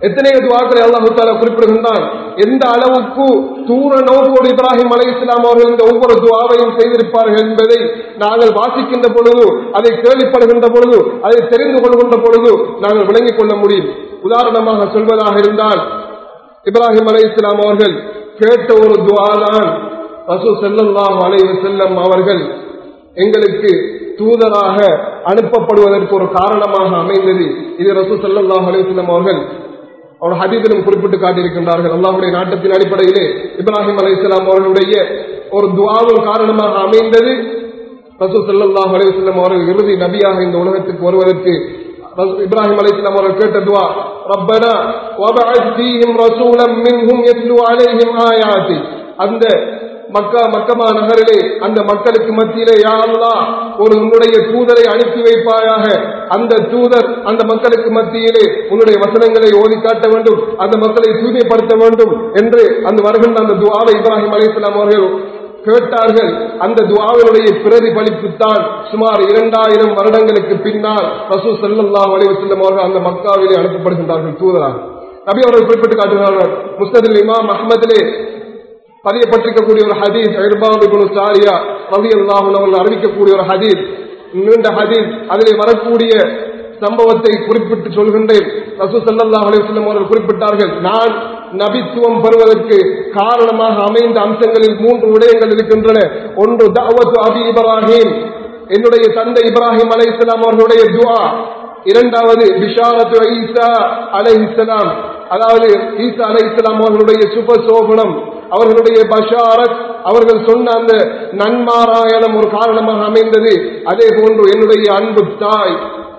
எத்தனையோ துஆக்களை அல்லாஹ் தஆலா குறிப்பிடுகின்றான். எந்த அளவுக்கு தூர நோக்கோடு இப்ராஹிம் அலைஹிஸ்ஸலாம் அவர்கள் இந்த ஒவ்வொரு துஆவையும் செய்திருப்பார்கள் என்பதை நாங்கள் வாசிக்கின்ற பொழுது, அதை கேள்விப்படுகின்ற பொழுது, அதை தெரிந்து கொள்கின்ற பொழுது நாங்கள் விளங்கிக் கொள்ள முடியும். உதாரணமாக சொல்வதாக இருந்தால், இப்ராஹிம் அலைஹிஸ்ஸலாம் அவர்கள் கேட்ட ஒரு துஆ தான் ரசூல் ஸல்லல்லாஹு அலைஹி வஸல்லம் அவர்கள் எங்களுக்கு தூதராக அனுப்பப்படுவதற்கு ஒரு காரணமாக அமைந்தது. இது ரசூல் ஸல்லல்லாஹு அலைஹி வஸல்லம் அவர்கள் அவர் ஹதீஸிலும் குறிப்பிட்டு காட்டியிருக்கின்றார்கள். அல்லாஹ்வுடைய நாட்டத்தின் அடிப்படையிலே இப்ராஹிம் அலைஹிஸ்ஸலாம் அவர்களுடைய ஒரு துஆவும் காரணமாக அமைந்தது. ரசூல் ஸல்லல்லாஹு அலைஹி வஸல்லம் அவர்கள் இறுதி நபியாக இந்த உலகத்துக்கு வருவதற்கு இப்ராஹிம் அலைஹிஸ்ஸலாம் அவர்கள் கேட்ட துஆ, ரப்பனா வபஅத் ஃபீஹிம் ரசூலன் மின்ஹும் யத்லு அலைஹிம் ஆயாதி. அந்த மக்கா மக்கமா நகரிலே அந்த மக்களுக்கு மத்தியிலே யா அல்லாஹ் ஒரு உன்னுடைய தூதரை அனுப்பி வைப்பாயாக. அந்த தூதர் அந்த மக்களுக்கு மத்தியிலே உன்னுடைய வசனங்களை ஓதி காட்ட வேண்டும், அந்த மக்களை தூய்மைப்படுத்த வேண்டும் என்று அந்த வருகின்ற அந்த துஆவை இப்ராஹிம் அலைஹிஸ்ஸலாம் அவர்கள் கேட்டார்கள். அந்த துஆவினுடைய பிரதிபலிப்புத்தான் சுமார் இரண்டாயிரம் வருடங்களுக்கு பின்னால் ரசூல் ஸல்லல்லாஹு அலைஹி வஸல்லம் அவர்கள் அந்த மக்காவிலே அனுப்பப்படுகின்றார்கள் தூதராக. நபி அவர்கள் குறிப்பிட்டு காட்டுகிறார்கள். முஸ்னதுல் இமாம் அஹ்மதிலே பதியப்பட்டிருக்கக்கூடிய ஒரு ஹதீஸ், இர்பாத் இப்னு சாரியா ரலியல்லாஹு அன்ஹு அவர்கள் அறிவிக்கக்கூடிய ஒரு ஹதீஸ், நீண்ட ஹதீஸ். அதிலே வரக்கூடிய சம்பவத்தை குறிப்பிட்டு சொல்கின்றேன். ரசூல் ஸல்லல்லாஹு அலைஹி வஸல்லம் அவர்கள் குறிப்பிட்டார்கள், நான் நபித்துவம் பெறுவதற்கு காரணமாக அமைந்த அம்சங்களில் மூன்று விடயங்கள் இருக்கின்றன. ஒன்று தஅவத்து அபி இப்ராஹிம், என்னுடைய தந்தை இப்ராஹிம் அலைஹிஸ்ஸலாம் அவர்களுடைய துஆ. இரண்டாவது பிஷாரத்து ஈசா அலைஹிஸ்ஸலாம், அதாவது ஈசா அலைஹிஸ்ஸலாம் அவர்களுடைய சுபசோபனம், அவர்களுடைய பஷாரத், அவர்கள் சொன்ன அந்த நன்மாராயணம் ஒரு காரணமாக அமைந்தது. அதே போன்று என்னுடைய அன்பு தாய்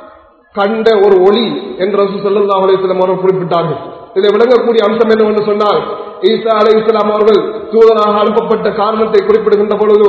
கண்ட ஒரு ஒளி என்று ரசூல் ஸல்லல்லாஹு அலைஹி வஸல்லம் அவர்கள் குறிப்பிட்டார்கள். இதில் விளங்கக்கூடிய அம்சம் என்னவென்று சொன்னால், ஈசா அலைஹிஸ்ஸலாம் அவர்கள் தூதராக அனுப்பப்பட்ட காரணத்தை குறிப்பிடுகின்ற பொழுது,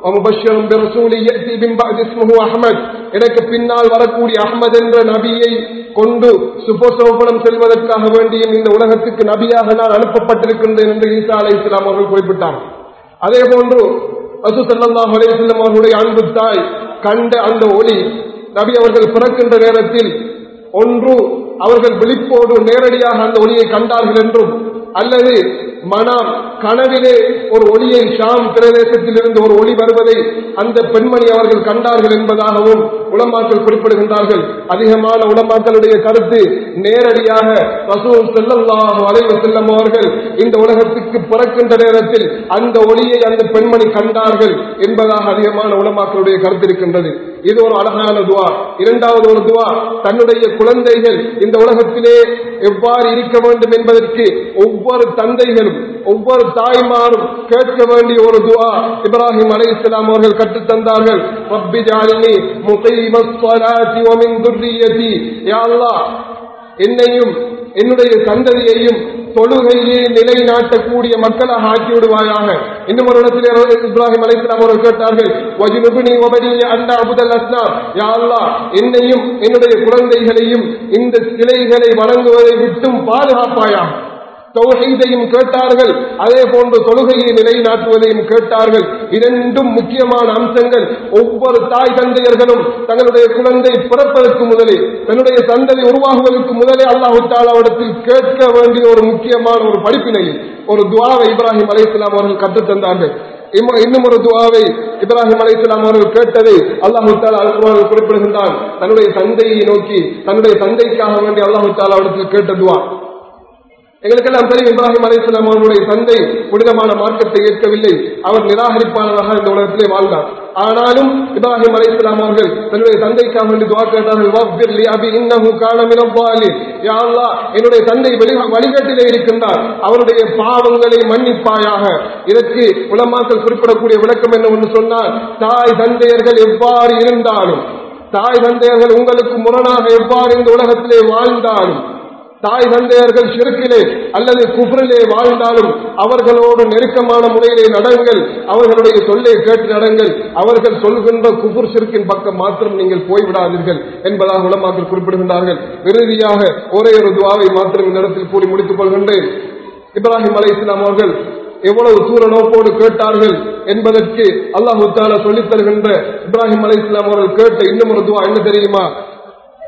எனக்கு பின்னால் வரக்கூடிய அஹ்மத் என்ற நபியை கொண்டு சுபசோபனம் செல்வதற்காக வேண்டியும் இந்த உலகத்துக்கு நபியாக நான் அனுப்பப்பட்டிருக்கின்றேன் என்று ஈசா அலைஹிஸ்ஸலாம் அவர்கள் குறிப்பிட்டார். அதே போன்று ரசூல் ஸல்லல்லாஹு அலைஹி வஸல்லம் அவர்களுடைய அன்பு தாய் கண்ட அந்த ஒளி, நபி அவர்கள் பிறக்கின்ற நேரத்தில் ஒன்று அவர்கள் விழிப்போடு நேரடியாக அந்த ஒளியை கண்டார்கள் என்றும், அல்லது மனம் கனவிலே ஒரு ஒளியை ஷாம் பிரதேசத்தில் இருந்து ஒரு ஒளி வருவதை அந்த பெண்மணி அவர்கள் கண்டார்கள் என்பதாகவும் உலமாக்கள் குறிப்பிடுகின்றார்கள். அதிகமான உலமாக்களுடைய கருத்து நேரடியாக ரசூல் ஸல்லல்லாஹு அலைஹி வஸல்லம் அவர்கள் இந்த உலகத்துக்கு பிறக்கின்ற நேரத்தில் அந்த ஒளியை அந்த பெண்மணி கண்டார்கள் என்பதாக அதிகமான உலமாக்களுடைய கருத்து இருக்கின்றது. இது ஒரு அழகான துஆ. இரண்டாவது ஒரு துஆ, தன்னுடைய குழந்தைகள் இந்த உலகத்திலே எவ்வாறு இருக்க வேண்டும் என்பதற்கு ஒவ்வொரு தந்தைகளும் ஒவ்வொரு தாய்மாரும் கேட்க வேண்டிய ஒரு துஆ இப்ராஹிம் அலைஹிஸ்ஸலாம் அவர்கள் கற்றுத் தந்தார்கள். ரப்பி ஜஅல்னி முகீமஸ் ஸலாத்தி வ மின் துர்ரிய்யதி, யா அல்லாஹ் என்னையும் என்னுடைய சந்ததியையும் தொழுகையை நிலைநாட்டக்கூடிய மக்களாக ஆக்கி விடுவாயாக. இன்னும் ஒரு இடத்தில் இப்ராஹிம் அலைஹிஸ்ஸலாம் அவர்கள் கேட்டார்கள், வஜ்னுப்னி வபனிய அன் அபுதல் அஸ்னாம், யா அல்லாஹ் என்னையும் என்னுடைய குழந்தைகளையும் இந்த சிலைகளை வணங்குவதை விட்டும் பாதுகாப்பாயாக. தௌஹீதையும் கேட்டார்கள், அதே போன்று தொழுகையை நிலைநாட்டுவதையும் கேட்டார்கள். இரண்டும் முக்கியமான அம்சங்கள். ஒவ்வொரு தாய் தந்தையர்களும் தங்களுடைய குழந்தை பிறப்பதற்கு முதலே, தன்னுடைய சந்ததி உருவாகுவதற்கு முதலே அல்லாஹ் தஆலாவிடத்தில் கேட்க வேண்டிய ஒரு முக்கியமான ஒரு படிப்பினை, ஒரு துஆவை இப்ராஹிம் அலைஹிஸ்ஸலாம் அவர்கள் கற்றுத் தந்தார்கள். இன்னும் ஒரு துஆவை இப்ராஹிம் அலைஹிஸ்ஸலாம் அவர்கள் கேட்டதை அல்லாஹ் தஆலா அல் குர்ஆனில் குறிப்பிடுகின்றான். தன்னுடைய தந்தையை நோக்கி, தன்னுடைய தந்தைக்காக வேண்டி அல்லாஹ் தஆலாவிடத்தில் கேட்ட துஆ. எங்களுக்கெல்லாம் தெரியும், இப்ராஹிம் அலைஹிஸ்ஸலாம் அவர்களுடைய தந்தை புனிதமான மார்க்கத்தை ஏற்கவில்லை, அவர் நிராகரிப்பாளராக இந்த உலகத்திலே வாழ்ந்தார். ஆனாலும் இப்ராஹிம் அலைஹிஸ்ஸலாம் அவர்கள் தன்னுடைய தந்தைக்காக வேண்டி துஆ கேட்டார்கள், வஃபிர் லி அபி இன்னஹு கான மினல் ضالين, யா அல்லாஹ் என்னுடைய தந்தை வழிகாட்டிலே இருக்கின்றார், அவருடைய பாவங்களை மன்னிப்பாயாக. இதற்கு உலமாக்கள் குறிப்பிடக்கூடிய விளக்கம் என்னவென்று சொன்னால், தாய் தந்தையர்கள் எவ்வாறு இருந்தாலும், தாய் தந்தையர்கள் உங்களுக்கு முரணாக எவ்வாறு இந்த உலகத்திலே வாழ்ந்தாலும், தாய் தந்தையர்கள் ஷிர்கிலே அல்லது குஃப்ரிலே வாழ்ந்தாலும் அவர்களோடு நெருக்கமான முறையிலே நடங்கள், அவர்களுடைய சொல்லை கேட்டு நடங்கள், அவர்கள் சொல்கின்ற குஃப்ர் ஷிர்கின் பக்கம் மாத்திரம் நீங்கள் போய்விடாதீர்கள் என்பதாக உலமாக்கள் குறிப்பிடுகின்றார்கள். இறுதியாக ஒரே ஒரு துஆவை மாத்திரம் இந்த இடத்தில் கூறி முடித்துக் கொள்கின்றேன். இப்ராஹிம் அலைஹிஸ்ஸலாம் அவர்கள் எவ்வளவு தூர நோக்கோடு கேட்டார்கள் என்பதற்கு அல்லாஹ் தஆலா சொல்லித் தருகின்ற இப்ராஹிம் அலைஹிஸ்ஸலாம் அவர்கள் கேட்ட இன்னும் ஒரு துஆ என்ன தெரியுமா?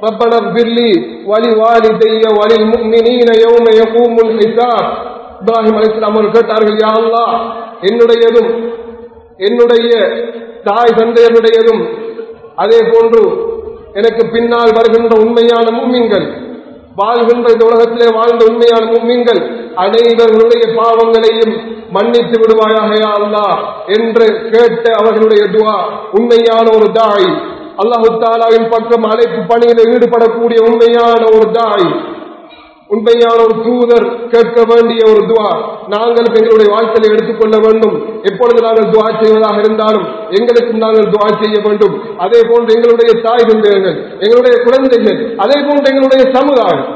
ربنا اغفر لي ولوالدي وللمؤمنين يوم يقوم الحساب. இப்ராஹிம் அலைஹிஸ்ஸலாம் அவர்கள் கேட்டார்கள், யா அல்லாஹ், என்னுடையதும் என்னுடைய தாய் தந்தையருடையதும் அதே போன்று எனக்கு பின்னால் வருகின்ற உண்மையான முஃமின்கள், வாழ்கின்ற இந்த உலகத்திலே வாழ்ந்த உண்மையான முஃமின்கள் அனைவர்களுடைய பாவங்களையும் மன்னித்து விடுவாயாக யா அல்லாஹ் என்று கேட்ட அவர்களுடைய துஆ உண்மையான ஒரு தாய், அல்லாஹு தஆலாவின் பக்கம் அழைப்பு பணியில் ஈடுபடக்கூடிய உண்மையான ஒரு தாய், உண்மையான ஒரு தூதர் கேட்க வேண்டிய ஒரு துஆ நாங்கள் எங்களுடைய வாழ்க்கையை எடுத்துக்கொள்ள வேண்டும். எப்பொழுது நாங்கள் துஆ செய்வதாக இருந்தாலும் எங்களுக்கும் நாங்கள் துஆ செய்ய வேண்டும். அதே போன்று எங்களுடைய தாய் தந்தையர்கள், எங்களுடைய குழந்தைகள், அதே போன்று எங்களுடைய சமுதாயம்,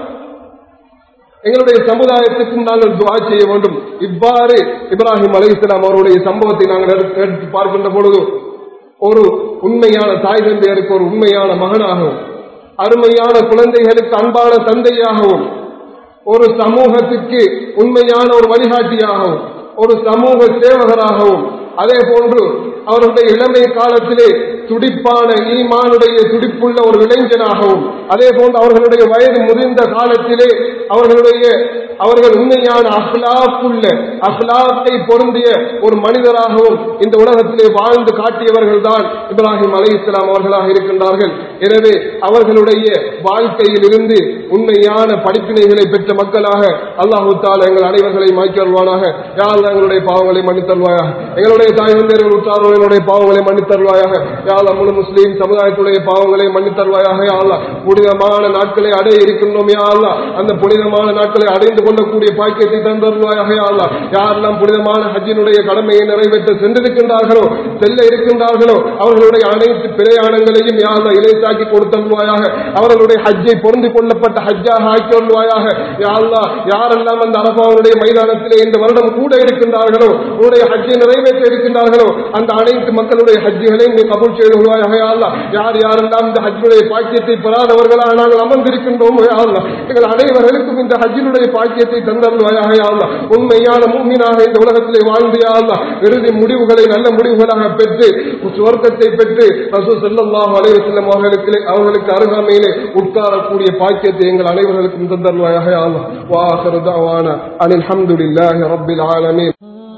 எங்களுடைய சமுதாயத்துக்கும் நாங்கள் துஆ செய்ய வேண்டும். இவ்வாறு இப்ராஹிம் அலைஹிஸ்ஸலாம் அவருடைய சம்பவத்தை நாங்கள் எடுத்து பார்க்கின்ற பொழுது ஒரு உண்மையான தாய் தந்தையருக்கு ஒரு உண்மையான மகனாகவும், அருமையான குழந்தைகளுக்கு அன்பான தந்தையாகவும், ஒரு சமூகத்துக்கு உண்மையான ஒரு வழிகாட்டியாகவும், ஒரு சமூக சேவகராகவும், அதே போன்று அவருடைய இளமை காலத்திலே துடிப்பான ஈமானுடைய துடிப்புள்ள ஒரு இளைஞனாகவும், அதே போன்று அவர்களுடைய வயது முதிர்ந்த காலத்திலே அவர்களுடைய அவர்கள் உண்மையான அஹ்லாக்குள்ள அஹ்லாக்கை பொருந்திய ஒரு மனிதராகவும் இந்த உலகத்திலே வாழ்ந்து காட்டியவர்கள் தான் இப்ராஹிம் அலைஹிஸ்ஸலாம் அவர்களாக இருக்கின்றார்கள். எனவே அவர்களுடைய வாழ்க்கையில் இருந்து உண்மையான படிப்பினைகளை பெற்ற மக்களாக அல்லாஹு தஆலா எங்கள் அனைவர்களை மாய்க்கல்வானாக. யா அல்லாஹ், எங்களுடைய பாவங்களை மன்னித்தருள்வாயாக. எங்களுடைய தாய் தந்தையர்கள் உற்றார்களுடைய பாவங்களை மன்னித்தருள்வாயாக. யா அல்லாஹ், முழு முஸ்லீம் சமுதாயத்துடைய பாவங்களை மன்னித்தருள்வாயாக. யா அல்லாஹ், புனிதமான நாட்களை அடைய இருக்கின்றோம். யா அல்லாஹ், அந்த புனிதமான நாட்களை அடைந்து கொள்ளக்கூடிய பாக்கியத்தை தந்தருள்வாயாக. யா அல்லாஹ், யாரெல்லாம் புனிதமான ஹஜ்ஜினுடைய கடமையை நிறைவேற்ற சென்றிருக்கின்றார்களோ, செல்ல இருக்கின்றார்களோ, அவர்களுடைய அனைத்து பிரயாணங்களையும் யா அல்லாஹ் இலேசாக்கி கொடுத்தருள்வாயாக. அவர்களுடைய ஹஜ்ஜை பொருந்திக் கொள்ளப்பட்ட ஹஜ்ஜாக ஆக்கியருள்வாயாக. யா அல்லாஹ், யாரெல்லாம் அந்த அரபாவுடைய மைதானத்திலே இந்த வருடம் கூட இருக்கின்றார்களோ, உன்னுடைய ஹஜ்ஜை நிறைவேற்ற இருக்கின்றார்களோ, அந்த அனைத்து மக்களுடைய ஹஜ்ஜுகளையும் நீ கபூல் செய்து கொள்வாயாக. யா அல்லாஹ், யார் யாரெல்லாம் இந்த ஹஜ்ஜுடைய பாக்கியத்தை பெறாதவர்களாக நாங்கள் அமர்ந்திருக்கின்றோம், யா அல்லாஹ், எங்கள் அனைவர்களுக்கும் இந்த ஹஜ்ஜினுடைய பாக்கியத்தை தந்தருள்வாயாக. யா அல்லாஹ், உண்மையான முஃமினாக இந்த உலகத்திலே வாழ்ந்து யா அல்லாஹ் இறுதி முடிவுகளை நல்ல முடிவுகளாக பெற்று சுவர்க்கத்தை பெற்று ரசூல் ஸல்லல்லாஹு அலைஹி வஸல்லம் அவர்களுக்கு அவர்களுக்கு அருகாமையிலே உட்காரக்கூடிய பாக்கியத்தை எங்கள் அனைவர்களுக்கும் தந்தருள்வாயாக. யா அல்லாஹ், வா ஆகிரு தஅவானா அனில் ஹம்துலில்லாஹி ரப்பில் ஆலமீன்.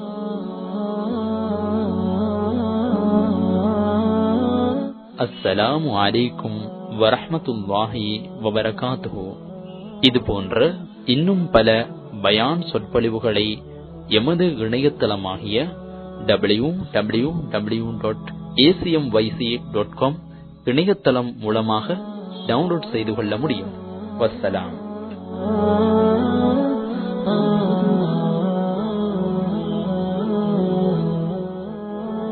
அஸ்ஸலாமு அலைக்கும் வரஹ்மத்துல்லாஹி வபரகாத்துஹு. இது போன்ற இன்னும் பல பயான் சொற்பொழிவுகளை எமது இணையதளமாகிய W W W dot ACMYC dot com இணையதளம் மூலமாக டவுன்லோட் செய்து கொள்ள முடியும். வஸ்ஸலாம்.